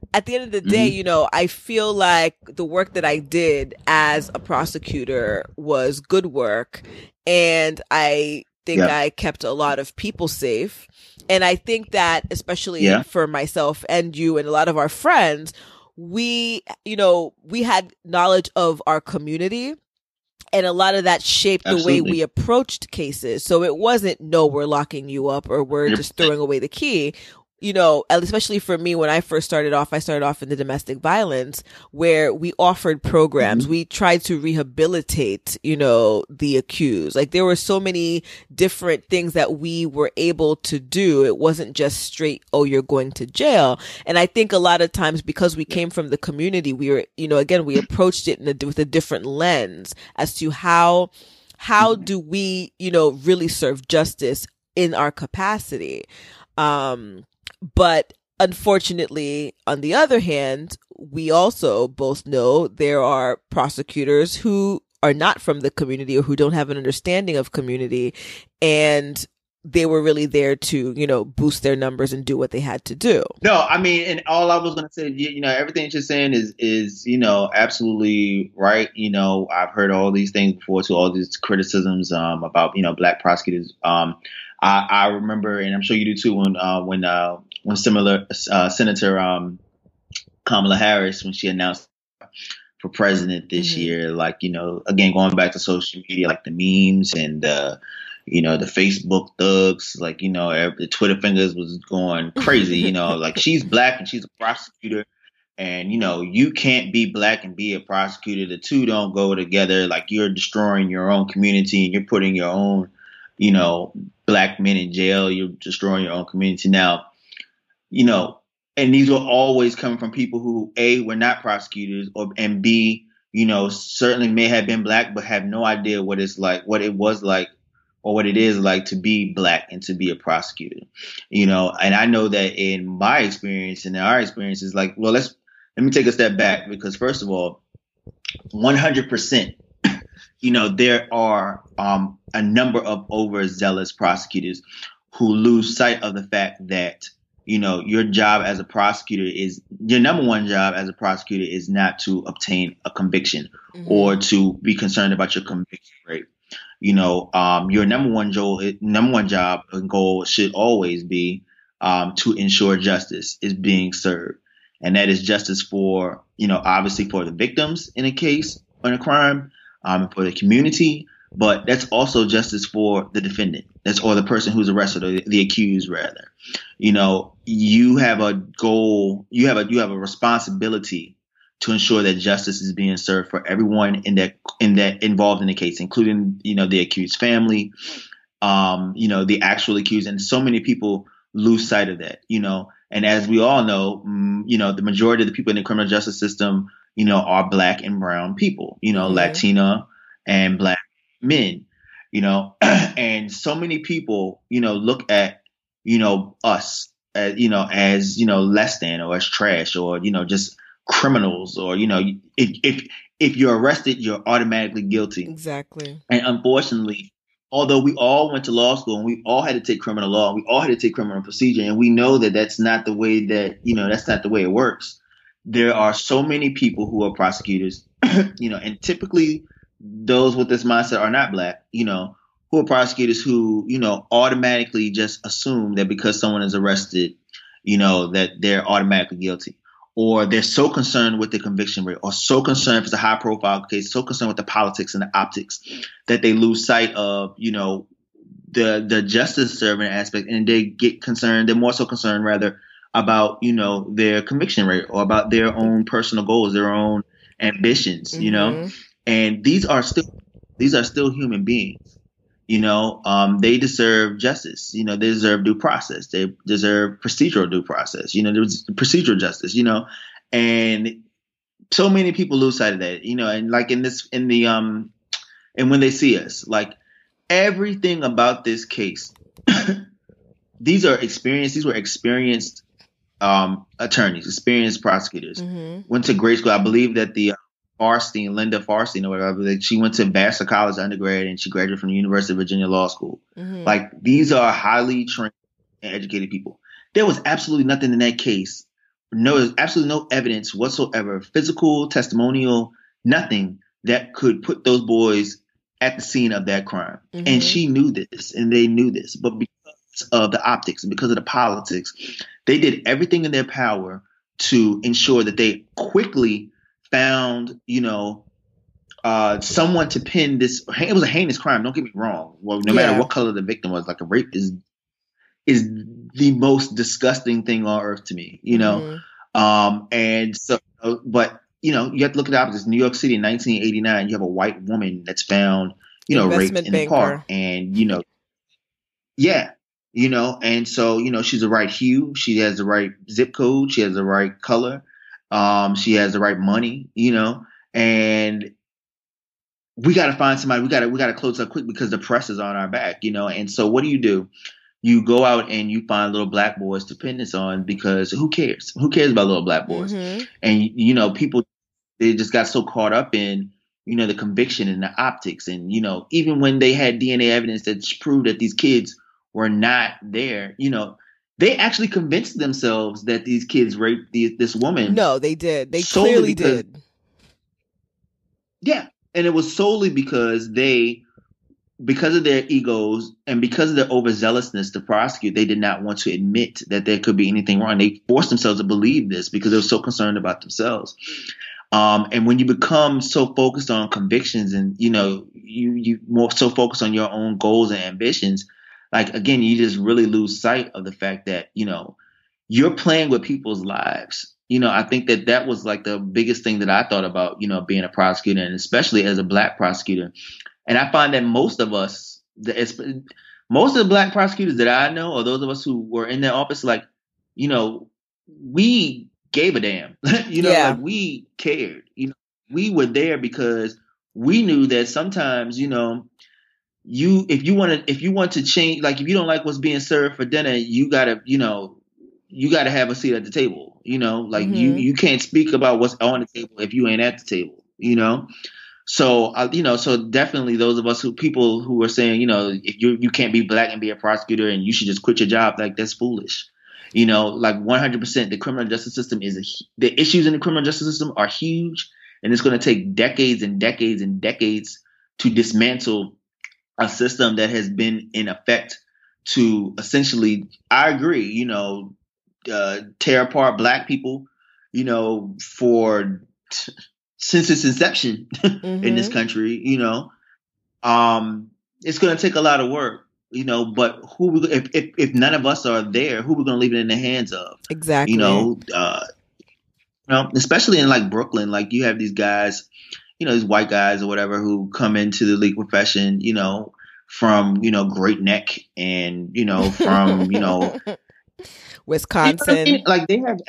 at the end of the day, I feel like the work that I did as a prosecutor was good work. And I think I kept a lot of people safe. And I think that especially for myself and you and a lot of our friends, we had knowledge of our community. And a lot of that shaped the way we approached cases. So it wasn't, no, we're locking you up or we're just throwing away the key. Especially for me, when I started off in the domestic violence where we offered programs. We tried to rehabilitate, the accused. Like there were so many different things that we were able to do. It wasn't just straight, oh, you're going to jail. And I think a lot of times because we came from the community, we were, again, we approached it with a different lens as to how do we, really serve justice in our capacity. But unfortunately, on the other hand, we also both know there are prosecutors who are not from the community or who don't have an understanding of community. And they were really there to, boost their numbers and do what they had to do. No, I mean, and all I was going to say, everything that you're saying is, absolutely right. I've heard all these things before, to all these criticisms about, Black prosecutors. I remember, and I'm sure you do too, when Senator Kamala Harris, when she announced for president this year, again, going back to social media, like the memes and the Facebook thugs, the Twitter fingers was going crazy, like she's Black and she's a prosecutor. And, you can't be Black and be a prosecutor. The two don't go together. Like you're destroying your own community and you're putting your own, Black men in jail. You're destroying your own community now, and these will always come from people who A, were not prosecutors, and B, certainly may have been Black, but have no idea what it's like, what it was like, or what it is like to be Black and to be a prosecutor, and I know that in my experience and in our experience is like, well, let me take a step back, because first of all, 100%, there are a number of overzealous prosecutors who lose sight of the fact that, your job as a prosecutor your number one job as a prosecutor is not to obtain a conviction or to be concerned about your conviction rate. Your number one job and goal should always be to ensure justice is being served. And that is justice for, obviously for the victims in a case, in a crime, for the community, but that's also justice for the defendant. Or the person who's arrested, or the accused rather. You have a goal, you have a responsibility to ensure that justice is being served for everyone in that involved in the case, including, the accused family, the actual accused, and so many people lose sight of that, and as we all know, the majority of the people in the criminal justice system, are Black and brown people, Latina and Black men, and so many people, look at, us as, less than, or as trash, or, just criminals, or, if you're arrested, you're automatically guilty. Exactly. And unfortunately, although we all went to law school and we all had to take criminal law, we all had to take criminal procedure, and we know that that's not the way that, that's not the way it works. There are so many people who are prosecutors, and typically those with this mindset are not Black, who are prosecutors who, automatically just assume that because someone is arrested, that they're automatically guilty. Or they're so concerned with the conviction rate, or so concerned if it's a high profile case, so concerned with the politics and the optics that they lose sight of, the justice serving aspect, and they get concerned. They're more so concerned rather about, their conviction rate, or about their own personal goals, their own ambitions, and these are still human beings. They deserve justice. They deserve due process. They deserve procedural due process. There's procedural justice. And so many people lose sight of that. And like and when they see us, like everything about this case, these were experienced attorneys, experienced prosecutors. Went to grade school. I believe that Linda Farstein or whatever, like she went to Vassar College undergrad and she graduated from the University of Virginia Law School. Like these are highly trained and educated people. There was absolutely nothing in that case there's absolutely no evidence whatsoever, physical, testimonial, nothing that could put those boys at the scene of that crime. Mm-hmm. And she knew this, and they knew this, but because of the optics and because of the politics, they did everything in their power to ensure that they quickly found, someone to pin this. It was a heinous crime. Don't get me wrong. Well, no matter what color the victim was, like a rape is the most disgusting thing on earth to me, Mm-hmm. And so, but you have to look at the opposites. New York City in 1989, you have a white woman that's found, raped in the park, and and so, she's the right hue, she has the right zip code, she has the right color, she has the right money, and we got to find somebody. We got to close up quick because the press is on our back, And so, what do? You go out and you find little black boys to pin this on because who cares? Who cares about little black boys? Mm-hmm. And people, they just got so caught up in the conviction and the optics, and even when they had DNA evidence that proved that these kids were not there, they actually convinced themselves that these kids raped this woman. No, they did. They clearly did. Yeah. And it was solely because of their egos and because of their overzealousness to prosecute, they did not want to admit that there could be anything wrong. They forced themselves to believe this because they were so concerned about themselves. And when you become so focused on convictions and, you more so focused on your own goals and ambitions, like, again, you just really lose sight of the fact that, you're playing with people's lives. I think that was like the biggest thing that I thought about, being a prosecutor, and especially as a black prosecutor. And I find that most of the black prosecutors that I know, or those of us who were in their office, like, we gave a damn, like we cared, we were there because we knew that sometimes, if you want to change, like if you don't like what's being served for dinner, you gotta have a seat at the table, like Mm-hmm. you can't speak about what's on the table if you ain't at the table, So, so definitely those of us people who are saying, if you can't be black and be a prosecutor and you should just quit your job, like that's foolish. Like 100%, the criminal justice system the issues in the criminal justice system are huge, and it's going to take decades and decades and decades to dismantle a system that has been in effect to essentially, I agree, tear apart black people, since its inception in this country, it's going to take a lot of work, but if none of us are there, who are we going to leave it in the hands of? Exactly. Especially in like Brooklyn, like you have these guys, these white guys or whatever who come into the legal profession, from, Great Neck and, from, Wisconsin. Like they have,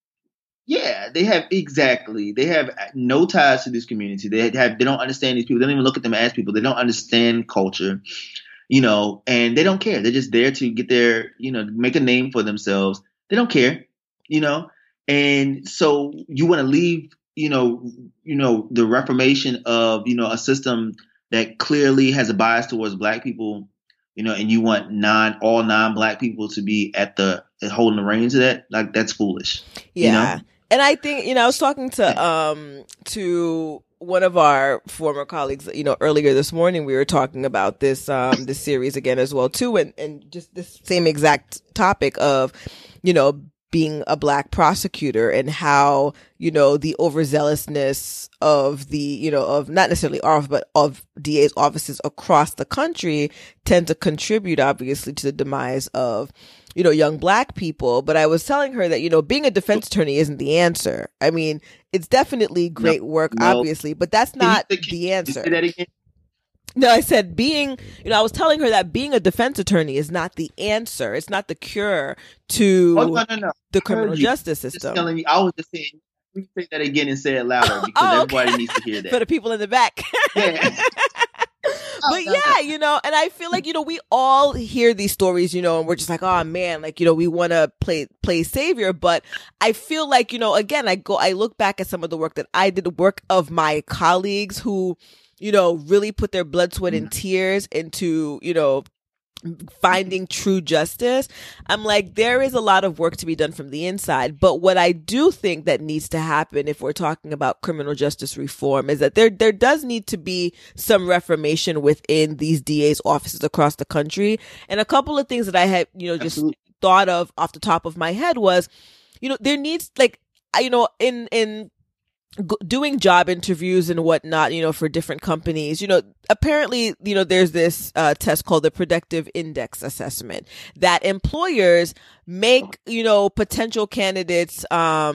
exactly. They have no ties to this community. They don't understand these people. They don't even look at them as people. They don't understand culture, and they don't care. They're just there to get their, make a name for themselves. They don't care, and so you want to leave, the reformation of, a system that clearly has a bias towards black people, and you want all non-black people to be holding the reins of that. Like that's foolish. Yeah. And I think, I was talking to one of our former colleagues, earlier this morning, we were talking about this series again as well too. And just this same exact topic of, being a black prosecutor and how, the overzealousness of the, of not necessarily ours, but of DA's offices across the country tend to contribute obviously to the demise of, young black people. But I was telling her that, being a defense attorney isn't the answer. I mean, it's definitely great work, obviously, but that's not the answer. Say that again? No, I said I was telling her that being a defense attorney is not the answer. It's not the cure to the criminal justice system. I was just saying, you say that again and say it louder because everybody needs to hear that. For the people in the back. Yeah. But yeah, and I feel like, we all hear these stories, and we're just like, oh man, like, we want to play savior. But I feel like, again, I look back at some of the work that I did, the work of my colleagues who, really put their blood, sweat, and tears into, finding true justice. I'm like, there is a lot of work to be done from the inside. But what I do think that needs to happen if we're talking about criminal justice reform is that there does need to be some reformation within these DA's offices across the country. And a couple of things that I had, just thought of off the top of my head was, there needs in doing job interviews and whatnot, for different companies, apparently, there's this test called the Predictive Index Assessment that employers make, potential candidates,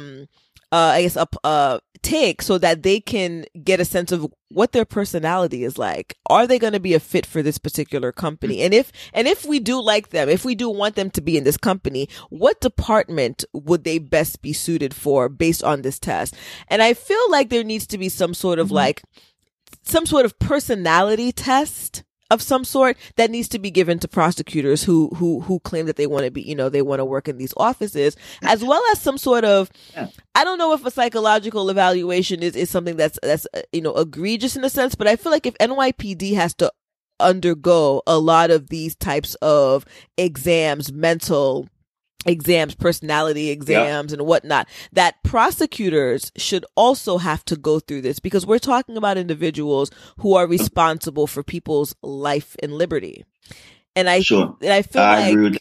take so that they can get a sense of what their personality is like. Are they going to be a fit for this particular company? And if we do like them, if we do want them to be in this company, what department would they best be suited for based on this test? And I feel like there needs to be some sort of some sort of personality test of some sort that needs to be given to prosecutors who claim that they want to be, they want to work in these offices, as well as some sort of, I don't know if a psychological evaluation is something that's egregious in a sense, but I feel like if NYPD has to undergo a lot of these types of exams, mental exams, personality exams, and whatnot, that prosecutors should also have to go through this, because we're talking about individuals who are responsible for people's life and liberty. And I feel like,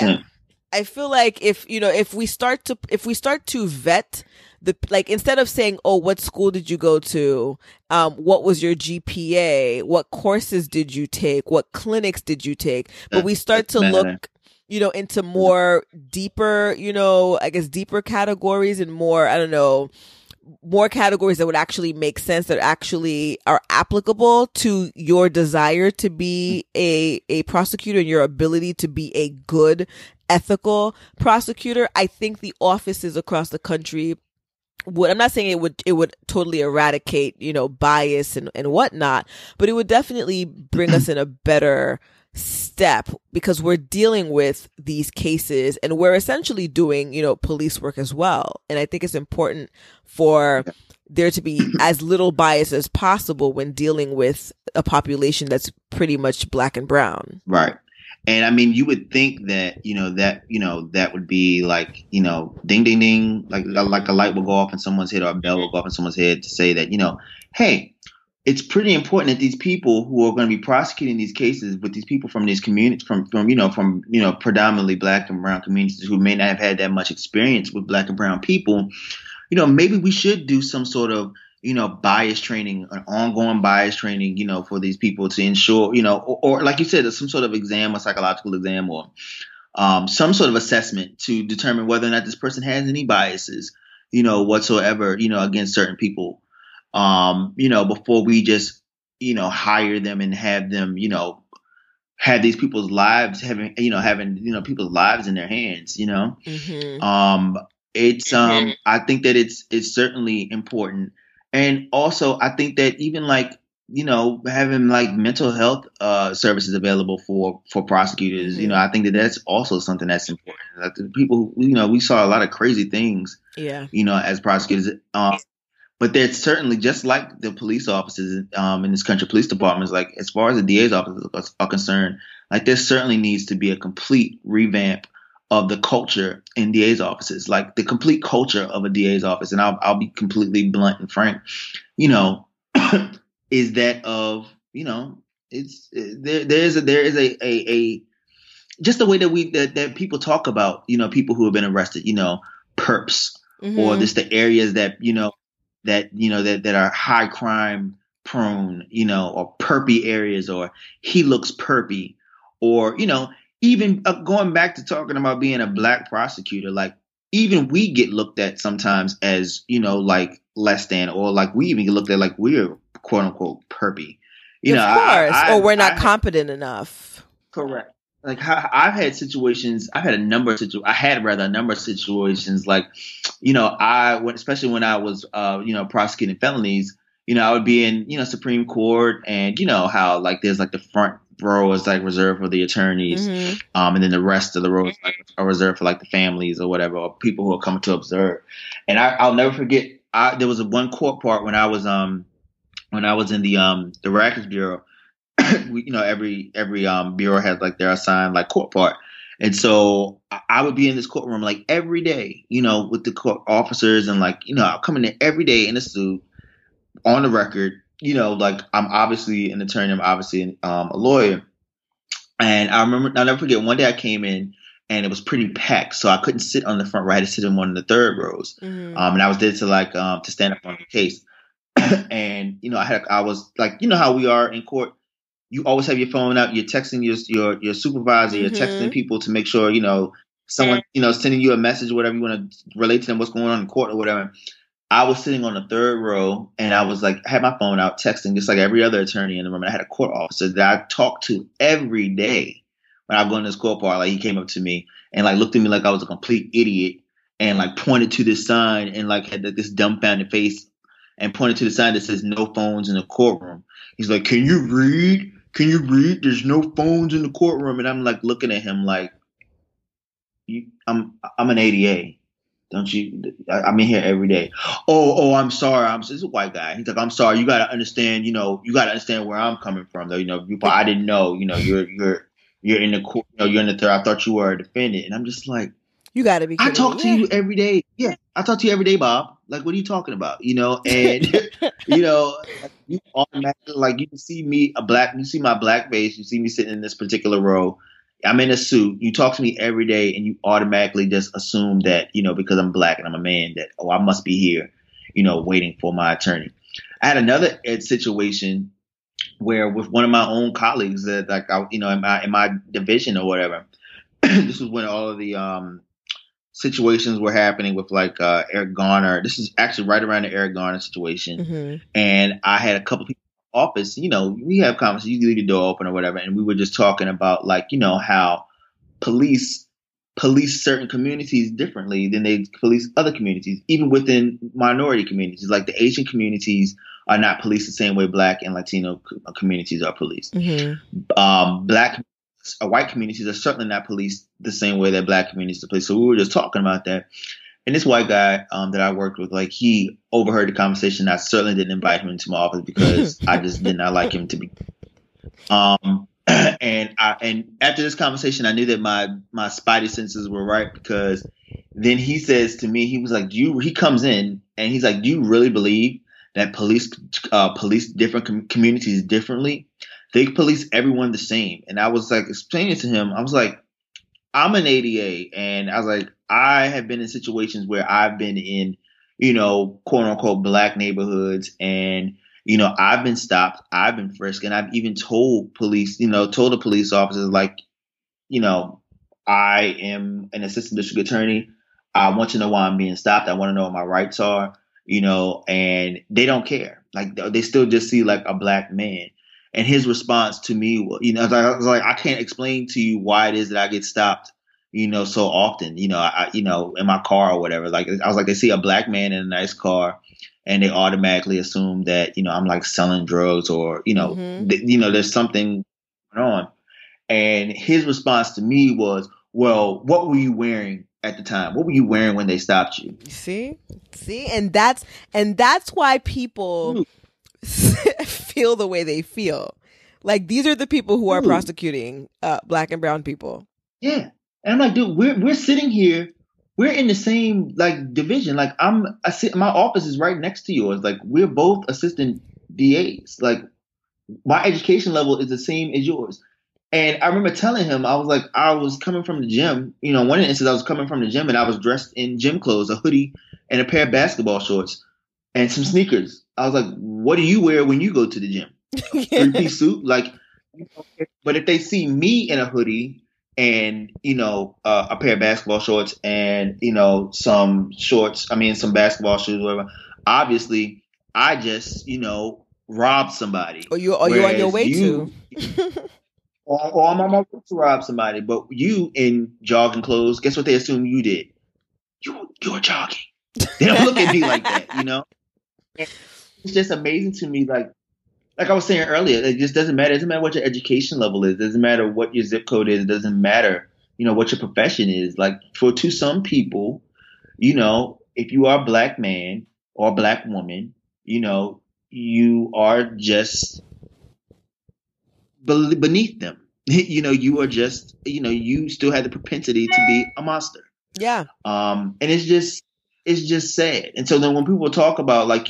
I feel like if we start to vet instead of saying, oh, what school did you go to? What was your GPA? What courses did you take? What clinics did you take? But we start to look into more deeper, deeper categories and more, more categories that would actually make sense, that actually are applicable to your desire to be a prosecutor and your ability to be a good, ethical prosecutor. I think the offices across the country I'm not saying it would totally eradicate, bias and whatnot, but it would definitely bring us in a better step, because we're dealing with these cases and we're essentially doing, police work as well. And I think it's important for there to be as little bias as possible when dealing with a population that's pretty much black and brown. Right. And I mean, you would think that, that would be like, ding, ding, ding, like a light will go off in someone's head or a bell will go off in someone's head to say that, hey, it's pretty important that these people who are going to be prosecuting these cases with these people from these communities, from predominantly black and brown communities who may not have had that much experience with black and brown people, maybe we should do some sort of, bias training, an ongoing bias training, for these people to ensure, or like you said, some sort of exam, a psychological exam, or some sort of assessment to determine whether or not this person has any biases, whatsoever, against certain people. Before we just, hire them and have them, have these people's lives, having people's lives in their hands, it's, I think that it's certainly important. And also I think that even having mental health, services available for prosecutors, I think that that's also something that's important. Like people, we saw a lot of crazy things, as prosecutors, but there's certainly, just like the police offices in this country, police departments, like as far as the DA's offices are concerned, like there certainly needs to be a complete revamp of the culture in DA's offices, like the complete culture of a DA's office. And I'll be completely blunt and frank, is that of, it's there is a just the way that people talk about, people who have been arrested, perps, or just the areas that, that are high crime prone, or perpy areas, or he looks perpy, or, even going back to talking about being a black prosecutor, like even we get looked at sometimes as, like less than, or like we even get looked at like we're quote unquote perpy, of course, or we're not competent enough. Correct. Like I've had a number of situations like, especially when I was, prosecuting felonies, I would be in, Supreme Court, and how like there's like the front row is like reserved for the attorneys, and then the rest of the row is like are reserved for like the families or whatever, or people who are coming to observe. And I'll never forget, there was one court part when I was in the Records Bureau. every bureau has like their assigned like court part. And so I would be in this courtroom like every day, with the court officers, and like, I'll come in there every day in a suit, on the record, like I'm obviously an attorney, I'm obviously a lawyer. And I'll never forget, one day I came in and it was pretty packed, so I couldn't sit on the front row. I had to sit in one of the third rows. And I was there to to stand up on the case. And I was like, how we are in court. You always have your phone out. You're texting your supervisor. You're texting people to make sure someone sending you a message, whatever you want to relate to them, what's going on in court or whatever. I was sitting on the third row, and I was like, I had my phone out texting just like every other attorney in the room. And I had a court officer that I talked to every day when I go in this court part. Like, he came up to me and like looked at me like I was a complete idiot, and like pointed to this sign and like had this dumbfounded face and pointed to the sign that says "No phones in the courtroom." He's like, "Can you read? Can you read? There's no phones in the courtroom." And I'm like looking at him like, I'm an ADA. Don't you? I'm in here every day. Oh, I'm sorry. This is a white guy. He's like, "I'm sorry. You got to understand. You got to understand where I'm coming from, though. I didn't know. You're in the court. You're in the third. I thought you were a defendant." And I'm just like, you got to be kidding. I talk to you every day. Yeah, I talk to you every day, Bob. Like, what are you talking about? And you automatically, like, you can see me you see my black face. You see me sitting in this particular row. I'm in a suit. You talk to me every day, and you automatically just assume that, because I'm black and I'm a man, that, I must be here, waiting for my attorney. I had another situation where with one of my own colleagues that, like, in my division or whatever, this was when all of the situations were happening with like Eric Garner. This is actually right around the Eric Garner situation. And I had a couple people in the office, we have conversations, you leave the door open or whatever. And we were just talking about like, how police certain communities differently than they police other communities, even within minority communities. Like the Asian communities are not policed the same way Black and Latino communities are policed. Black white communities are certainly not policed the same way that Black communities are policed. So we were just talking about that. And this white guy that I worked with, like, he overheard the conversation. I certainly didn't invite him into my office because I just did not like him to be. And after this conversation, I knew that my spidey senses were right, because then he says to me, he was like, he comes in and he's like, "Do you really believe that police different communities differently? They police everyone the same." And I was like explaining to him, I was like, I'm an ADA, and I was like, I have been in situations where I've been in, quote unquote Black neighborhoods, and I've been stopped, I've been frisked, and I've even told the police officers, like, I am an assistant district attorney. I want to know why I'm being stopped. I want to know what my rights are, and they don't care. Like, they still just see like a Black man. And his response to me, I was like, I can't explain to you why it is that I get stopped, so often, in my car or whatever. Like, I was like, they see a Black man in a nice car and they automatically assume that, I'm like selling drugs or, there's something going on. And his response to me was, "Well, what were you wearing at the time? What were you wearing when they stopped you?" See, and that's why people feel the way they feel. Like, these are the people who are prosecuting Black and brown people. Yeah. And I'm like, dude, we're sitting here, we're in the same like division. Like, my office is right next to yours. Like, we're both assistant DAs. Like, my education level is the same as yours. And I remember telling him, I was like, I was coming from the gym. One instance, I was coming from the gym and I was dressed in gym clothes, a hoodie and a pair of basketball shorts and some sneakers. I was like, what do you wear when you go to the gym? A 3-piece suit? Like, but if they see me in a hoodie and, a pair of basketball shorts and, some basketball shoes, whatever, obviously I just, robbed somebody. Or you're on your way to. Or I'm on my way to rob somebody. But you in jogging clothes, guess what they assume you did? You were jogging. They don't look at me like that, It's just amazing to me, like I was saying earlier, it just doesn't matter. It doesn't matter what your education level is. It doesn't matter what your zip code is. It doesn't matter, what your profession is. Like, to some people, if you are a Black man or a Black woman, you are just beneath them. You are just, you still had the propensity to be a monster. Yeah. And it's just sad. And so then when people talk about like,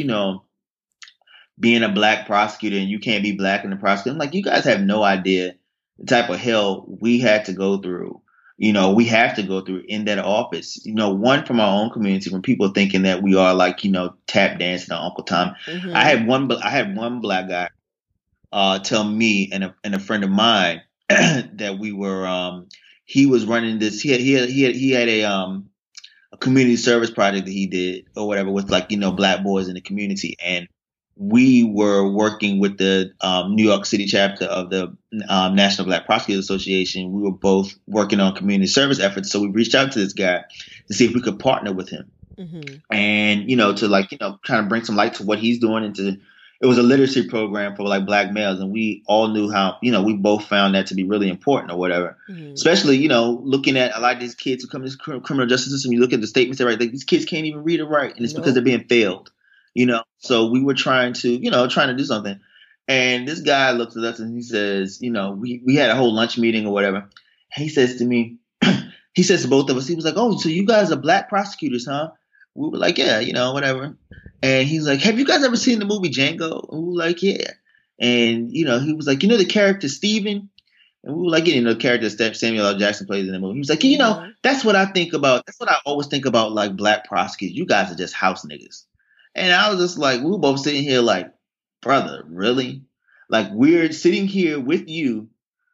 being a black prosecutor and you can't be black in the prosecutor, I'm like, you guys have no idea the type of hell we had to go through. We have to go through in that office. One from our own community, when people are thinking that we are like, tap dancing on Uncle Tom. Mm-hmm. I had one black guy tell me and a friend of mine that we were he was running this. He had a community service project that he did or whatever with like black boys in the community, and we were working with the New York City chapter of the National Black Prosecutors Association. We were both working on community service efforts, so we reached out to this guy to see if we could partner with him, and to like kind of bring some light to what he's doing into. It was a literacy program for like black males, and we all knew how, we both found that to be really important or whatever. Especially, looking at a lot of these kids who come to this criminal justice system, you look at the statements they write, like these kids can't even read or write, and it's because they're being failed, So we were trying to do something. And this guy looks at us and he says, we had a whole lunch meeting or whatever. And he says to me, he says to both of us, he was like, "Oh, so you guys are black prosecutors, huh?" We were like, "Yeah, whatever." And he's like, "Have you guys ever seen the movie Django?" And we were like, "Yeah." And, he was like, the character Steven? And we were like, the character Samuel L. Jackson plays in the movie. He was like, that's what I think about. That's what I always think about, like, black prosecutors. You guys are just house niggas. And I was just like, we were both sitting here like, brother, really? Like, we're sitting here with you.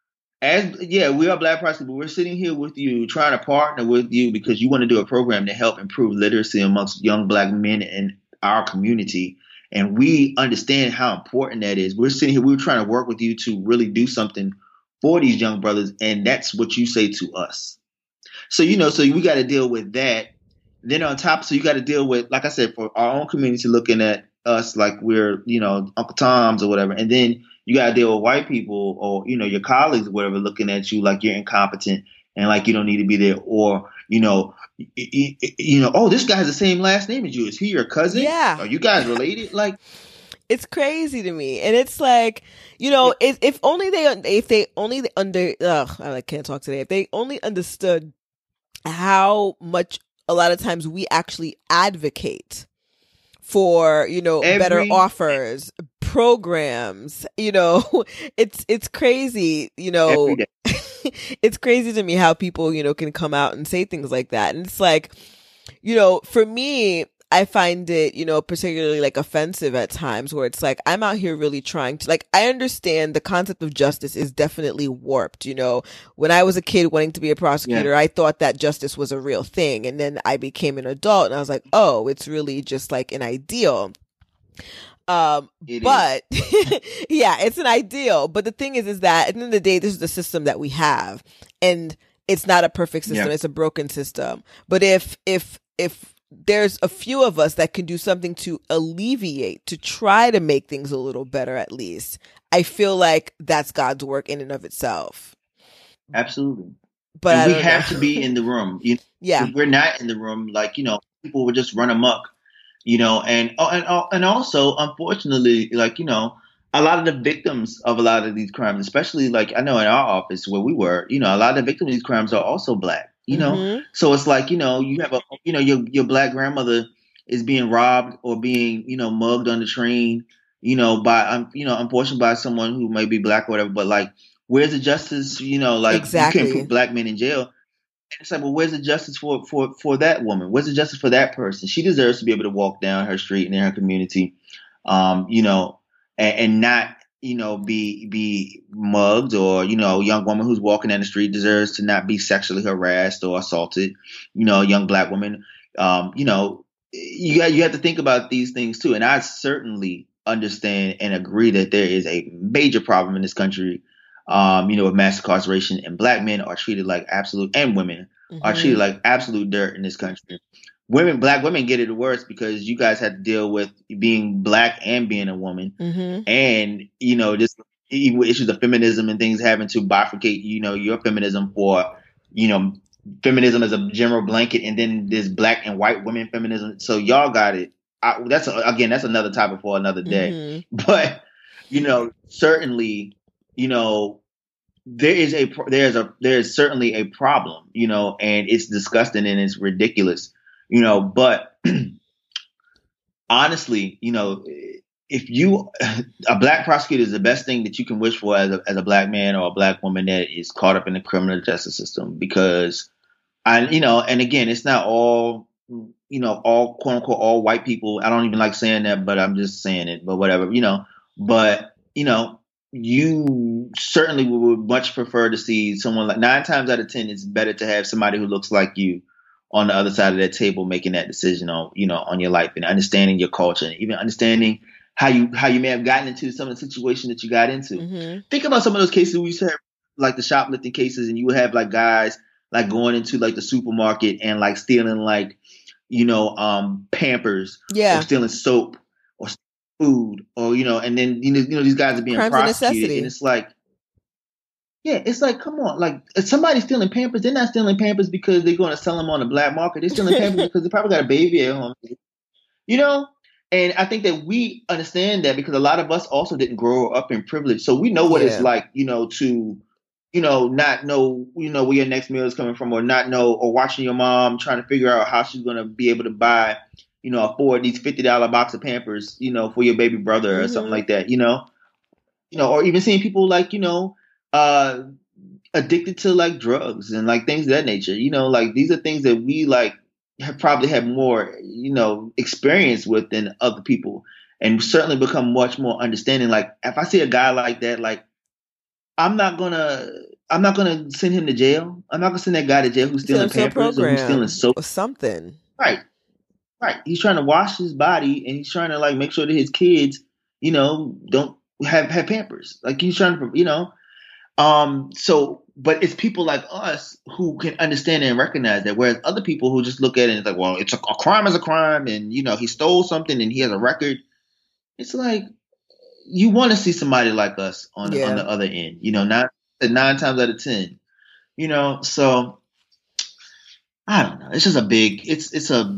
We are black prosecutors, but we're sitting here with you, trying to partner with you because you want to do a program to help improve literacy amongst young black men in our community. And we understand how important that is. We're sitting here, we're trying to work with you to really do something for these young brothers. And that's what you say to us. So, so we got to deal with that. Then on top, so you got to deal with, like I said, for our own community looking at us like we're, Uncle Tom's or whatever. And then you got to deal with white people or, your colleagues or whatever looking at you like you're incompetent and like you don't need to be there. Or, oh, this guy has the same last name as you. Is he your cousin? Yeah. Are you guys related? Like, it's crazy to me. And it's like, if they only understood how much a lot of times we actually advocate for, better offers, programs, it's crazy, it's crazy to me how people, can come out and say things like that. And it's like, for me, I find it, particularly like offensive at times where it's like, I'm out here really trying to, like, I understand the concept of justice is definitely warped. When I was a kid wanting to be a prosecutor, I thought that justice was a real thing. And then I became an adult and I was like, oh, it's really just like an ideal. But yeah, it's an ideal. But the thing is that at the end of the day, this is the system that we have, and it's not a perfect system. It's a broken system. But if there's a few of us that can do something to alleviate, to try to make things a little better, at least, I feel like that's God's work in and of itself. Absolutely. But we have to be in the room. If we're not in the room, like, people would just run amok, and also, unfortunately, like, a lot of the victims of a lot of these crimes, especially like I know in our office where we were, a lot of the victims of these crimes are also black. So it's like, you have your black grandmother is being robbed or being, mugged on the train, by, unfortunately by someone who may be black or whatever. But like, where's the justice? Like exactly. You can't put black men in jail. And it's like, well, where's the justice for that woman? Where's the justice for that person? She deserves to be able to walk down her street and in her community, and not, be mugged, or, a young woman who's walking down the street deserves to not be sexually harassed or assaulted. A young black woman, you have to think about these things too. And I certainly understand and agree that there is a major problem in this country, with mass incarceration, and black men are treated like absolute, and women are treated like absolute dirt in this country. Black women get it worse because you guys have to deal with being black and being a woman, and just issues of feminism and things having to bifurcate, your feminism for, feminism as a general blanket, and then this black and white women feminism. So y'all got it. That's another topic for another day. But certainly, you know, there is certainly a problem, you know, and it's disgusting and it's ridiculous, you know, but honestly, you know, if you, a black prosecutor is the best thing that you can wish for as a black man or a black woman that is caught up in the criminal justice system, because you know, and again, it's not all, you know, all quote unquote, all white people. I don't even like saying that, but I'm just saying it, but whatever, you know, but you know, you certainly would much prefer to see someone like 9 times out of 10, it's better to have somebody who looks like you on the other side of that table, making that decision on, you know, on your life and understanding your culture and even understanding how you may have gotten into some of the situation that you got into. Mm-hmm. Think about some of those cases we used to have, like the shoplifting cases, and you would have like guys like going into like the supermarket and like stealing like, you know, Pampers, or stealing soap or food, or, you know, and then, you know, these guys are being prosecuted, and it's like, yeah, it's like, come on, like if somebody's stealing Pampers, they're not stealing Pampers because they're going to sell them on the black market. They're stealing Pampers because they probably got a baby at home, you know? And I think that we understand that because a lot of us also didn't grow up in privilege. So we know what it's like, you know, to, you know, not know, you know, where your next meal is coming from, or not know, or watching your mom trying to figure out how she's going to be able to buy, you know, afford these $50 box of Pampers, you know, for your baby brother or something like that, you know, or even seeing people like, you know, addicted to like drugs and like things of that nature, you know, like these are things that we like have probably had more, you know, experience with than other people, and certainly become much more understanding. Like if I see a guy like that, like I'm not gonna send him to jail. I'm not gonna send that guy to jail who's stealing Pampers or who's stealing soap or something. Right. He's trying to wash his body, and he's trying to like make sure that his kids, you know, don't have Pampers. Like he's trying to, you know. So, but it's people like us who can understand and recognize that, whereas other people who just look at it and it's like, well, it's a crime is a crime, and you know, he stole something and he has a record. It's like, you want to see somebody like us on the other end, you know, not 9 times out of 10, you know. So I don't know. It's just it's a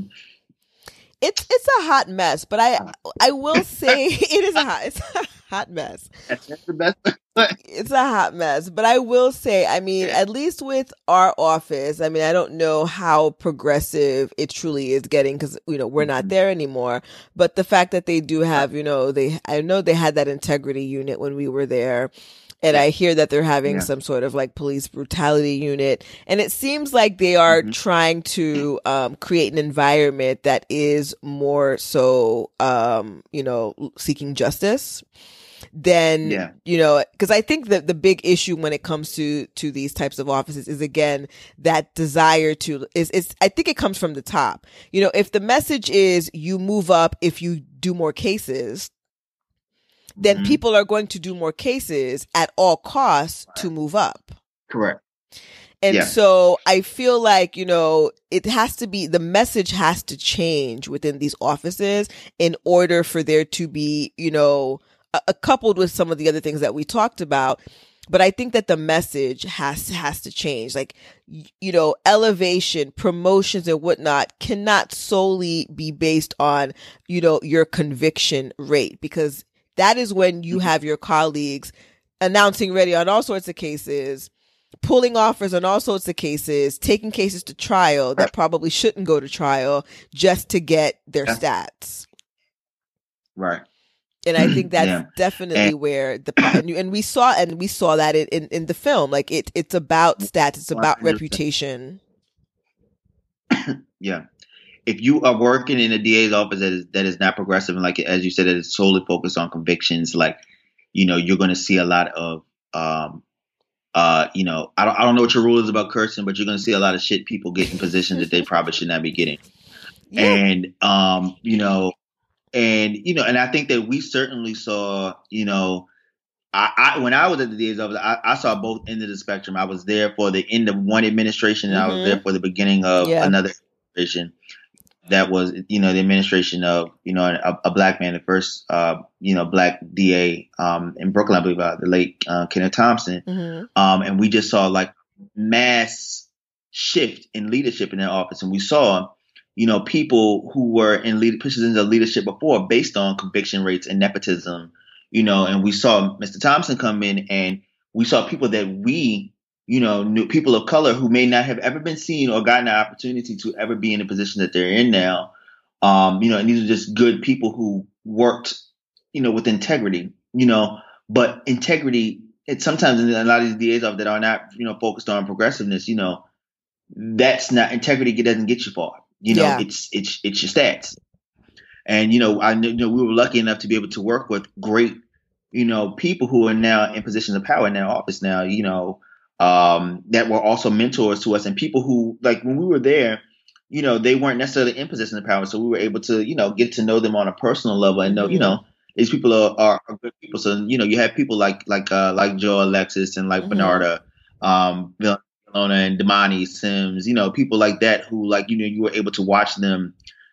hot mess, but I will say it's a hot mess. That's the best. It's a hot mess, but I will say, I mean, at least with our office, I mean, I don't know how progressive it truly is getting because, you know, we're not there anymore. But the fact that they do have, you know, I know they had that integrity unit when we were there. And I hear that they're having some sort of like police brutality unit. And it seems like they are trying to create an environment that is more so, you know, seeking justice than, you know, because I think that the big issue when it comes to these types of offices is, again, that desire to I think it comes from the top. You know, if the message is you move up if you do more cases, then people are going to do more cases at all costs to move up. Correct. And so I feel like, you know, it has to be, the message has to change within these offices in order for there to be, you know, coupled with some of the other things that we talked about. But I think that the message has to change. Like, you know, elevation, promotions and whatnot cannot solely be based on, you know, your conviction rate, because that is when you have your colleagues announcing ready on all sorts of cases, pulling offers on all sorts of cases, taking cases to trial that probably shouldn't go to trial just to get their stats. Right. And I think that's definitely where and we saw that in the film. Like it's about stats, it's about reputation. Yeah. If you are working in a DA's office that is not progressive, and like as you said, that is solely focused on convictions, like, you know, you're going to see a lot of, you know, I don't know what your rule is about cursing, but you're going to see a lot of shit people get in positions that they probably should not be getting. And, you know, and I think that we certainly saw, you know, I when I was at the DA's office, I saw both ends of the spectrum. I was there for the end of one administration, and I was there for the beginning of another administration. That was, you know, the administration of, you know, a black man, the first, you know, black DA in Brooklyn, I believe, the late Kenneth Thompson. And we just saw like mass shift in leadership in that office. And we saw, you know, people who were in positions of leadership before based on conviction rates and nepotism, and we saw Mr. Thompson come in, and we saw people that we, knew, people of color who may not have ever been seen or gotten the opportunity to ever be in the position that they're in now. And these are just good people who worked, with integrity, but integrity, it's sometimes in a lot of these DAs that are not, focused on progressiveness, that's not, integrity doesn't get you far. It's your stats. And, I know we were lucky enough to be able to work with great, people who are now in positions of power in their office now, that were also mentors to us, and people who, like, when we were there, they weren't necessarily in positions of power. So we were able to, get to know them on a personal level and know, these people are good people. So, you have people like Joe Alexis and like Bernarda, Villanona and Damani Sims, people like that who, like, you were able to watch them,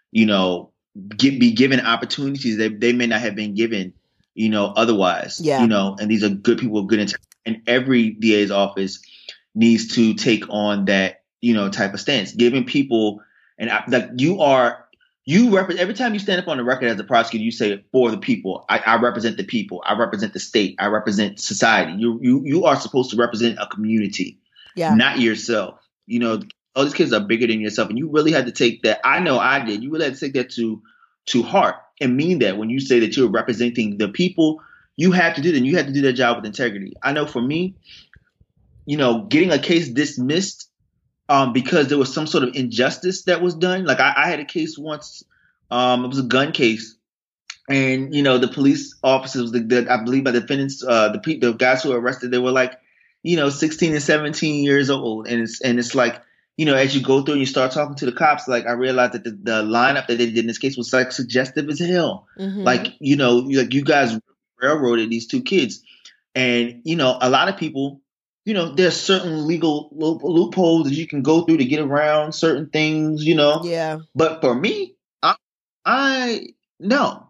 be given opportunities that they may not have been given, otherwise, and these are good people, good intent. And every DA's office needs to take on that, type of stance, giving people, and like you represent, every time you stand up on the record as a prosecutor, you say, for the people. I represent the people. I represent the state. I represent society. You are supposed to represent a community, not yourself. All these kids are bigger than yourself, and you really had to take that. I know I did. You really had to take that to heart and mean that when you say that you're representing the people. You have to do that. And you have to do that job with integrity. I know for me, getting a case dismissed because there was some sort of injustice that was done. Like I had a case once. It was a gun case, and the police officers, I believe, by defendants, the guys who were arrested, they were like, 16 and 17 years old, and it's like, as you go through and you start talking to the cops, like I realized that the lineup that they did in this case was like suggestive as hell. Mm-hmm. Like like you guys railroaded these two kids, and a lot of people. There's certain legal loopholes that you can go through to get around certain things, Yeah. But for me, I no,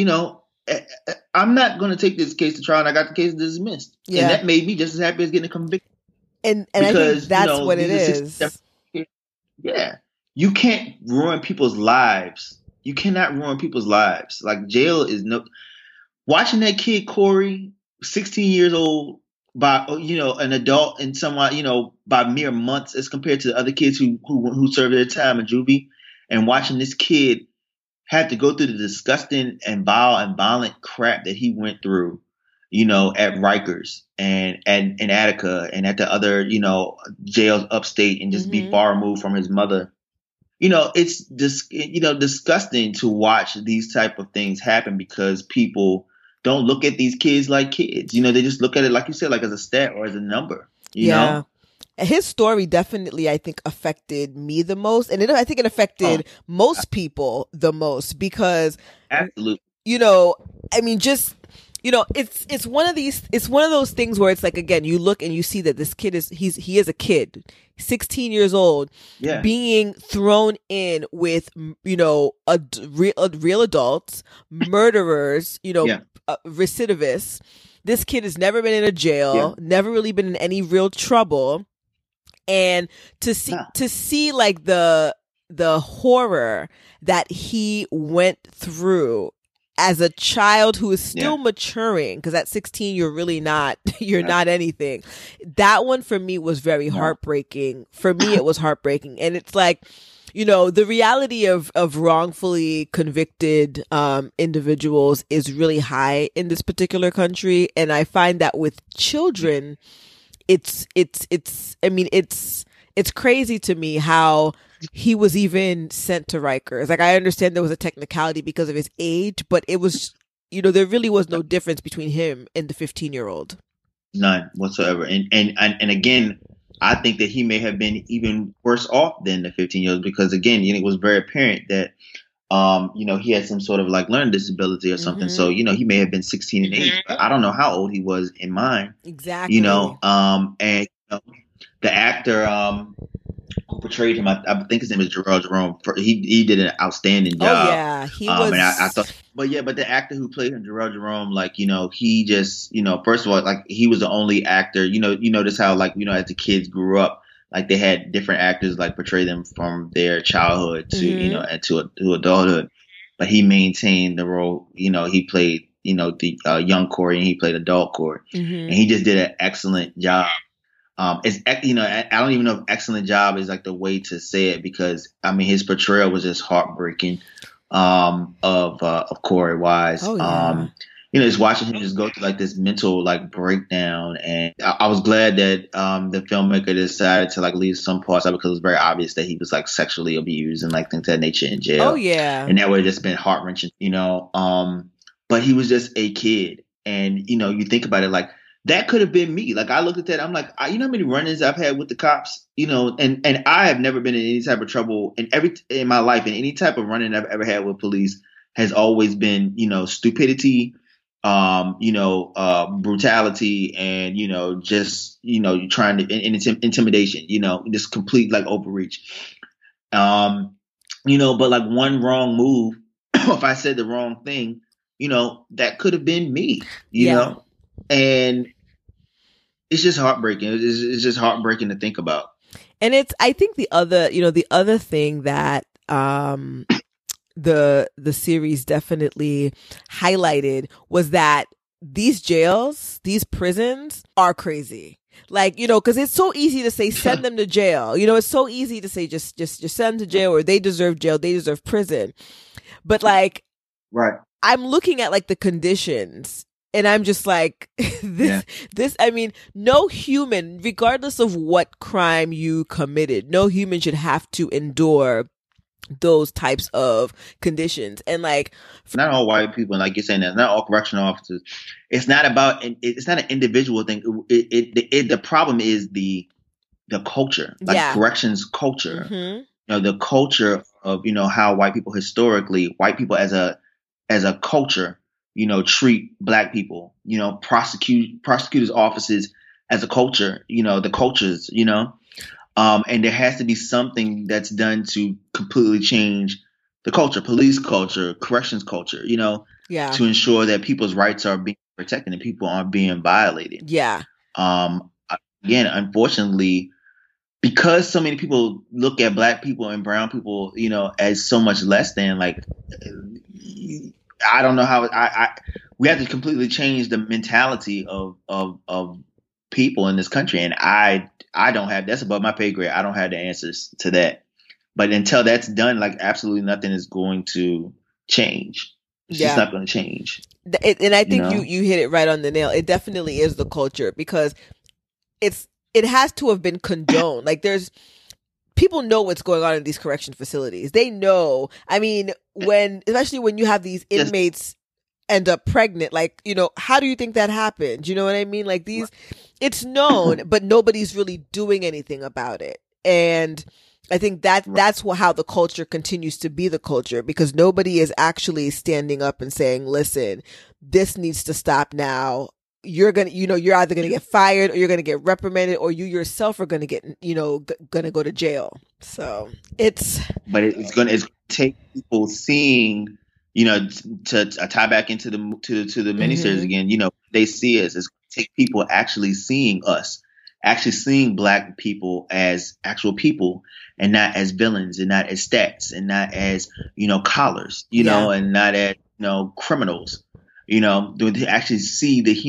I'm not going to take this case to trial, and I got the case dismissed. Yeah. And that made me just as happy as getting a conviction. And because, I think that's what it is. Yeah. You can't ruin people's lives. You cannot ruin people's lives. Like, jail is watching that kid, Corey, 16 years old, by an adult and someone by mere months as compared to the other kids who served their time in juvie, and watching this kid have to go through the disgusting and vile and violent crap that he went through, at Rikers and Attica and at the other jails upstate, and just be far removed from his mother. It's just disgusting to watch these type of things happen because people don't look at these kids like kids. They just look at it, like you said, like as a stat or as a number. You know? His story definitely, I think, affected me the most. And I think it affected most people the most because, absolutely, I mean, just, it's one of those things where it's like, again, you look and you see that this kid he is a kid, 16 years old, being thrown in with, real adults, murderers, recidivists. This kid has never been in a jail, never really been in any real trouble. And to see like the horror that he went through as a child who is still maturing, because at 16 you're really not not anything. That one for me was very heartbreaking. For me, it was heartbreaking, and it's like, the reality of wrongfully convicted individuals is really high in this particular country, and I find that with children, it's crazy to me how he was even sent to Rikers. Like, I understand there was a technicality because of his age, but it was, there really was no difference between him and the 15-year-old. None whatsoever. And again, I think that he may have been even worse off than the 15-year-old because, again, it was very apparent that, he had some sort of like learning disability or something. So, he may have been 16 and 8, but I don't know how old he was in mine. Exactly. And the actor who portrayed him, I think his name is Gerald Jerome. He did an outstanding job. Oh yeah, he was. And I thought, but the actor who played him, Gerald Jerome, like he just, first of all, like he was the only actor. You notice how like as the kids grew up, like they had different actors like portray them from their childhood to and to adulthood, but he maintained the role. He played the young Corey, and he played adult Corey, and he just did an excellent job. I don't even know if excellent job is like the way to say it, because I mean his portrayal was just heartbreaking of Corey Wise. Oh, yeah. Just watching him just go through like this mental like breakdown, and I was glad that the filmmaker decided to like leave some parts out, because it was very obvious that he was like sexually abused and like things of that nature in jail. Oh yeah, and that would have just been heart wrenching, But he was just a kid, and you think about it, like that could have been me. Like I looked at that, I'm like, how many run-ins I've had with the cops, and I have never been in any type of trouble in my life, and any type of run-in I've ever had with police has always been, stupidity. Brutality, and just trying to intimidation, just complete like overreach. But like one wrong move, if I said the wrong thing, that could have been me, you know, and it's just heartbreaking. It's just heartbreaking to think about. And I think the other thing that the series definitely highlighted was that these jails, these prisons are crazy. Like, because it's so easy to say send them to jail. It's so easy to say just send them to jail, or they deserve jail, they deserve prison. But like, right, I'm looking at like the conditions, and I'm just like, I mean, no human, regardless of what crime you committed, no human should have to endure those types of conditions. And like, not all white people, and like you're saying, that's not all correctional officers. It's not an individual thing. The problem is the culture, like corrections culture. The culture of how white people as a culture, treat black people. Prosecutors' offices as a culture. The cultures. And there has to be something that's done to completely change the culture, police culture, corrections culture, to ensure that people's rights are being protected and people aren't being violated. Yeah. Again, unfortunately, because so many people look at black people and brown people, as so much less than, like, I don't know how we have to completely change the mentality of people in this country. And I don't have, that's above my pay grade. I don't have the answers to that. But until that's done, like absolutely nothing is going to change. It's just not going to change. And I think you hit it right on the nail. It definitely is the culture, because it has to have been condoned. Like people know what's going on in these correction facilities. They know. I mean, especially when you have these inmates end up pregnant, like, how do you think that happened? You know what I mean? Like it's known, but nobody's really doing anything about it. And I think that's how the culture continues to be the culture, because nobody is actually standing up and saying, listen, this needs to stop now. You're you're either going to get fired, or you're going to get reprimanded, or you yourself are going to get, going to go to jail. So it's going to take people seeing, to tie back into the miniseries again, they see us. It's going to take people actually seeing us, actually seeing black people as actual people, and not as villains, and not as stats, and not as, collars, and not as, criminals, to actually see the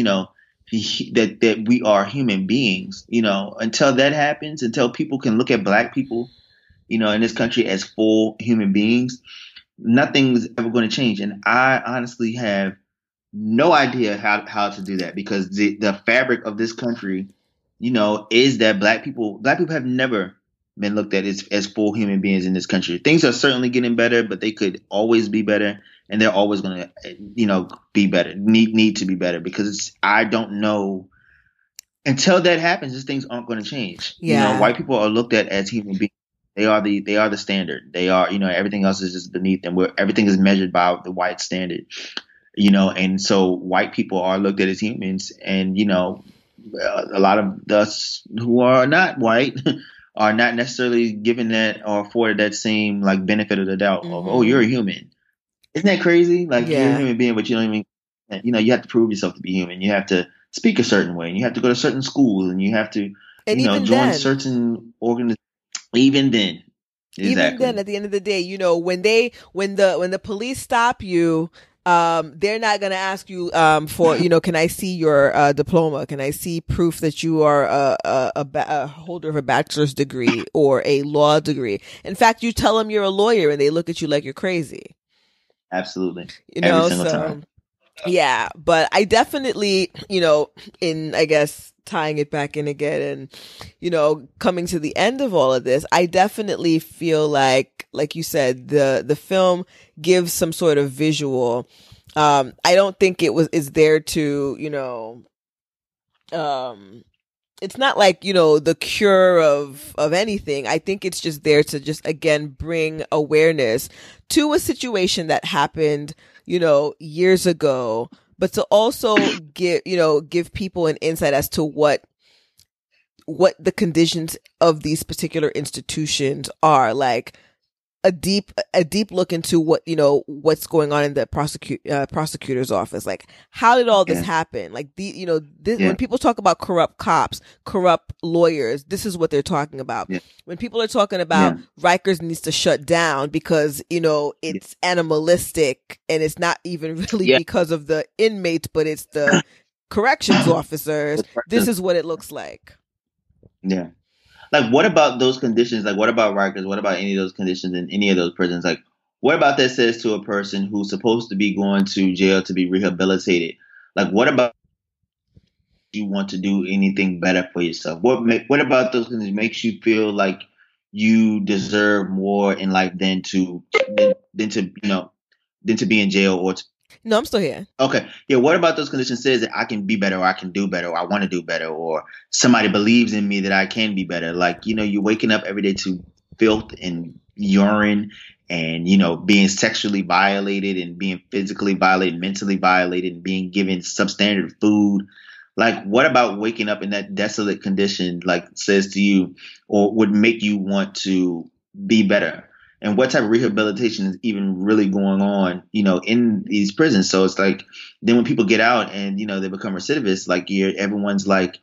that we are human beings, until that happens, until people can look at black people, in this country as full human beings, nothing's ever going to change. And I honestly have no idea how to do that, because the fabric of this country, is that black people have never been looked at as full human beings in this country. Things are certainly getting better, but they could always be better, and they're always going to, be better, need to be better, because I don't know, until that happens, these things aren't going to change. Yeah. White people are looked at as human beings. They are the standard. They are, everything else is just beneath them. Everything is measured by the white standard, and so white people are looked at as humans, and, a lot of us who are not white are not necessarily given that or afforded that same like benefit of the doubt of, oh, you're a human. Isn't that crazy? Like you're a human being, but you don't even, you have to prove yourself to be human. You have to speak a certain way, and you have to go to certain schools, and you have to, join certain organizations. Even then, exactly. Even then, at the end of the day, when the police stop you, they're not going to ask you for, can I see your diploma? Can I see proof that you are a holder of a bachelor's degree or a law degree? In fact, you tell them you're a lawyer and they look at you like you're crazy. Absolutely. Every single time. Yeah, but I definitely, I guess tying it back in again and, coming to the end of all of this, I definitely feel like you said, the film gives some sort of visual. I don't think is there to, it's not like, the cure of anything. I think it's just there to just, again, bring awareness to a situation that happened, years ago, but to also give people an insight as to what the conditions of these particular institutions are, like a deep look into what's going on in the prosecutor's office. Like, how did all this happen? Like when people talk about corrupt cops, corrupt lawyers, this is what they're talking about. Yeah. When people are talking about Rikers needs to shut down because, it's animalistic and it's not even really because of the inmates, but it's the corrections officers. This is what it looks like. Yeah. Like, what about those conditions? Like, what about Rikers? What about any of those conditions in any of those prisons? Like, what about that says to a person who's supposed to be going to jail to be rehabilitated? Like, what about you want to do anything better for yourself? What about those conditions makes you feel like you deserve more in life than to be in jail or to? No, I'm still here. Okay. Yeah. What about those conditions says that I can be better or I can do better or I want to do better or somebody believes in me that I can be better? Like, you're waking up every day to filth and urine and, being sexually violated and being physically violated, mentally violated and being given substandard food. Like, what about waking up in that desolate condition, like says to you or would make you want to be better? And what type of rehabilitation is even really going on, in these prisons? So it's like, then when people get out and, they become recidivists, like everyone's like,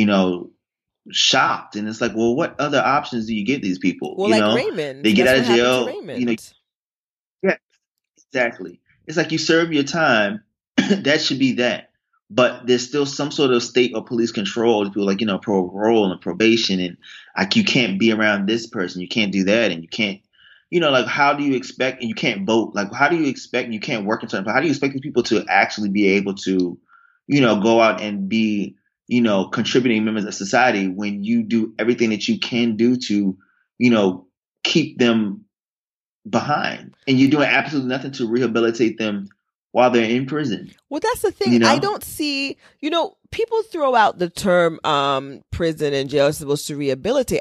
shocked. And it's like, well, what other options do you give these people? Well, like Raymond. They get out of jail. Yeah, exactly. It's like you serve your time. That should be that. But there's still some sort of state or police control. People like, parole and probation. And like, you can't be around this person. You can't do that. And you can't. Like, how do you expect, and you can't vote, like, how do you expect, you can't work in certain, how do you expect these people to actually be able to, go out and be, contributing members of society when you do everything that you can do to, keep them behind and you're doing absolutely nothing to rehabilitate them while they're in prison? Well, that's the thing. I don't see, people throw out the term prison and jail is supposed to rehabilitate.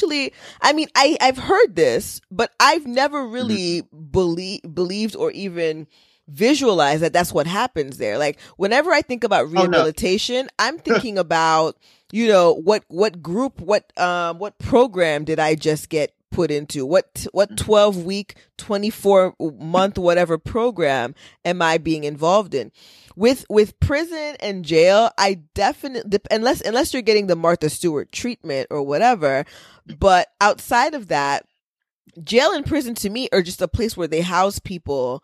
I've heard this, but I've never really believed or even visualized that that's what happens there. Like, whenever I think about rehabilitation, I'm thinking about, what group, what program did I just get put into? What 12-week, 24-month, whatever program am I being involved in? With prison and jail, I definitely, unless you're getting the Martha Stewart treatment or whatever, but outside of that, jail and prison to me are just a place where they house people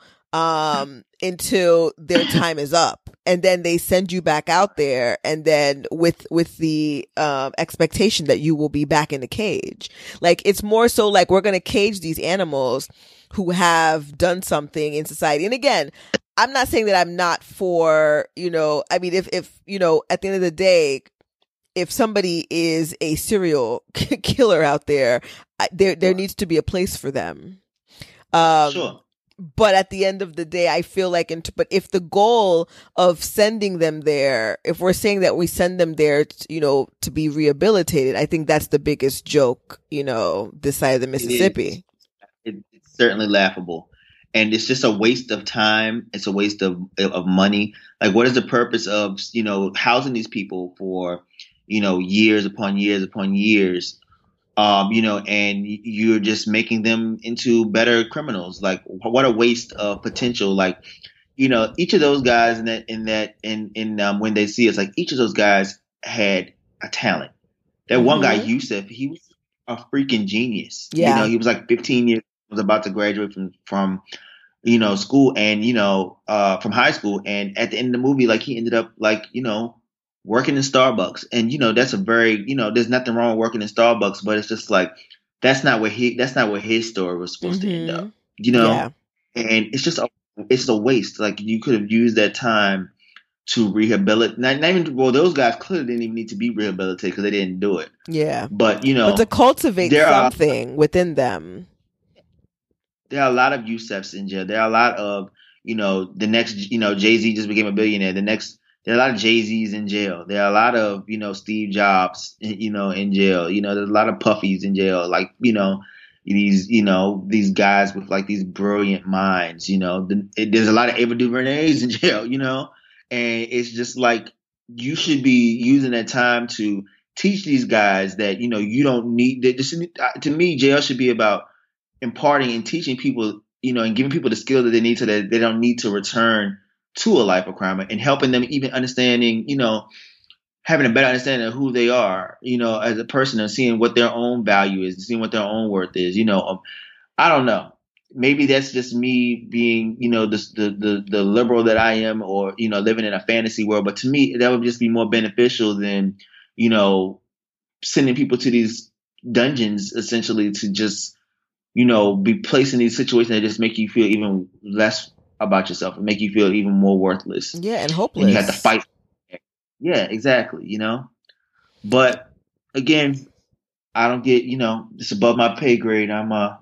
until their time is up, and then they send you back out there, and then with the expectation that you will be back in the cage. Like, it's more so like we're going to cage these animals who have done something in society. And again, I'm not saying that I'm not for, if at the end of the day, if somebody is a serial killer out there, there needs to be a place for them. Sure. But at the end of the day, I feel like, but if the goal of sending them there, if we're saying that we send them there, to be rehabilitated, I think that's the biggest joke, this side of the Mississippi. It's certainly laughable. And it's just a waste of time. It's a waste of money. Like, what is the purpose of, housing these people for, years upon years upon years? And you're just making them into better criminals. Like, what a waste of potential. Like, each of those guys when they see us, like, each of those guys had a talent. That one guy, Yusuf, he was a freaking genius. Yeah. He was like 15 years, was about to graduate from school and, from high school. And at the end of the movie, like he ended up like, working in Starbucks. And, that's a very, there's nothing wrong with working in Starbucks, but it's just like, that's not what his story was supposed to end up, Yeah. and it's a waste. Like you could have used that time to rehabilitate. Not even, well, those guys clearly didn't even need to be rehabilitated because they didn't do it. Yeah. But, but to cultivate something within them. There are a lot of Yusefs in jail. There are a lot of, the next, Jay-Z just became a billionaire. There are a lot of Jay-Z's in jail. There are a lot of, Steve Jobs, in jail. There's a lot of Puffies in jail. Like, these guys with like these brilliant minds, there's a lot of Ava DuVernays in jail, and it's just like, you should be using that time to teach these guys that, you don't need that. To me, jail should be about imparting and teaching people, and giving people the skills that they need so that they don't need to return to a life of crime, and helping them even understanding, having a better understanding of who they are, as a person, and seeing what their own value is, seeing what their own worth is. I don't know. Maybe that's just me being, the liberal that I am, or, living in a fantasy world. But to me, that would just be more beneficial than, sending people to these dungeons essentially to just, be placed in these situations that just make you feel even less about yourself and make you feel even more worthless. Yeah, and hopeless. And you have to fight. Yeah, exactly. But again, I don't get, it's above my pay grade. I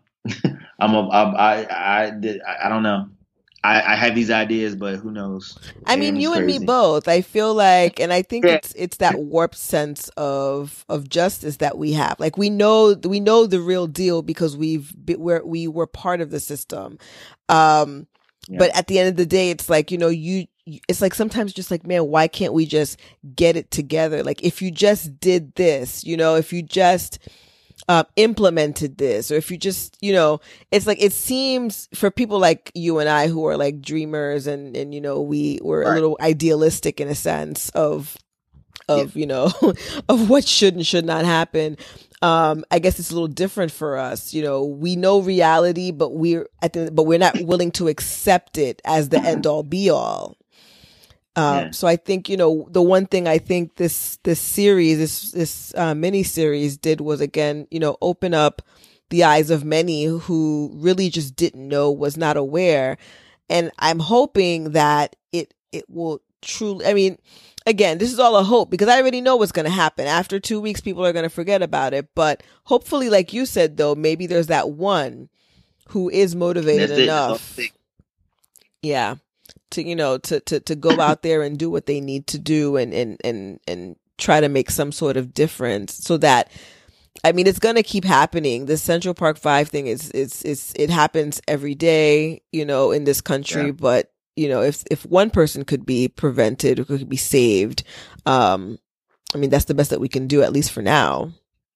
don't know. I have these ideas, but who knows? I mean, you and me both. I feel like, and I think it's that warped sense of justice that we have. Like we know the real deal because we were part of the system. But at the end of the day, it's like, it's like sometimes just like, man, why can't we just get it together? Like if you just did this, if you just implemented this, or if you just, it's like, it seems for people like you and I who are like dreamers and we were a little idealistic in a sense of of what should and should not happen. I guess it's a little different for us. We know reality, but we're not willing to accept it as the end all be all. So I think, the one thing I think this series, this mini series did was, again, open up the eyes of many who really just didn't know, was not aware. And I'm hoping that it will truly, I mean, again, this is all a hope because I already know what's going to happen. After 2 weeks, people are going to forget about it. But hopefully, like you said, though, maybe there's that one who is motivated enough. Yeah. To go out there and do what they need to do and try to make some sort of difference so that, I mean, it's going to keep happening. The Central Park 5 thing it happens every day, in this country, but if one person could be prevented or could be saved, I mean, that's the best that we can do, at least for now.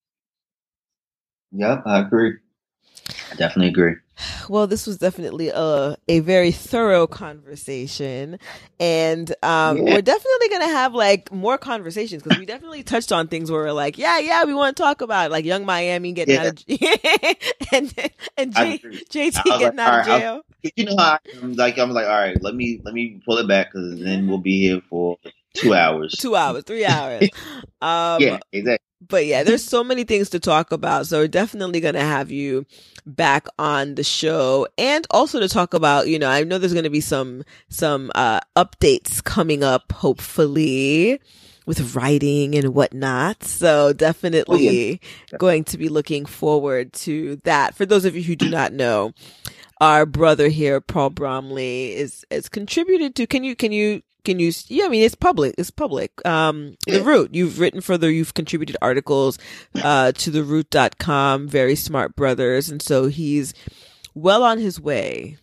Yep, I agree. I definitely agree. Well, this was definitely a very thorough conversation, and we're definitely gonna have like more conversations because we definitely touched on things where we're like, we want to talk about like Young Miami getting out of and JT getting out of jail. I'm like, all right, let me pull it back because then we'll be here for 2 hours, 3 hours. Yeah, exactly. But yeah, there's so many things to talk about. So we're definitely going to have you back on the show, and also to talk about, I know there's going to be some updates coming up, hopefully, with writing and whatnot. So definitely going to be looking forward to that. For those of you who do not know, our brother here, Paul Bromley, is contributed to, can you, I mean, it's public. The Root, you've contributed articles, to theroot.com, very smart brothers. And so he's well on his way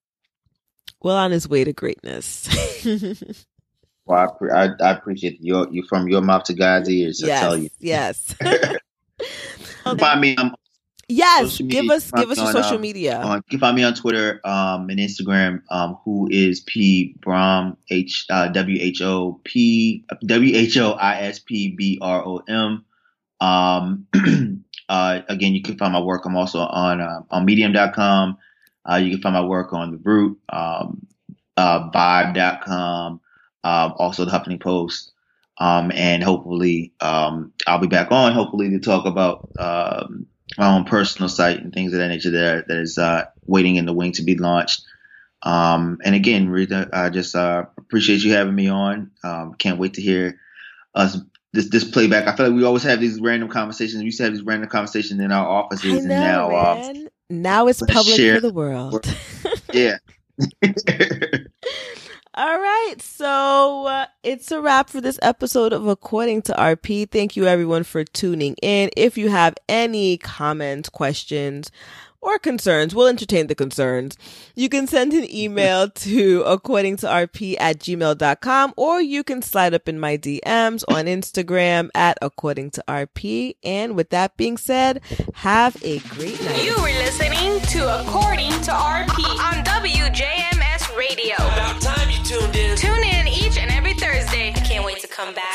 to greatness. Well, I appreciate you from your mouth to God's ears. Yes, I tell you. Yes. Find me. Yes, give us your social media. You can find me on Twitter and Instagram. Who is P Brom WHOISPBROM. Again, you can find my work. I'm also on Medium.com. You can find my work on The Root, Vibe.com, also the Huffington Post. And hopefully, I'll be back on, hopefully, to talk about my own personal site and things of that nature that is waiting in the wing to be launched. And again, Rita, I just appreciate you having me on. Can't wait to hear us this playback. I feel like we always have these random conversations. We used to have these random conversations in our offices, now it's public for the world. Yeah. All right, so it's a wrap for this episode of According to RP. Thank you, everyone, for tuning in. If you have any comments, questions, or concerns, we'll entertain the concerns. You can send an email to accordingtorp@gmail.com, or you can slide up in my DMs on Instagram @accordingtorp. And with that being said, have a great night. You were listening to According to RP on WJMS Radio. About time you tuned in. Tune in each and every Thursday. I can't wait to come back.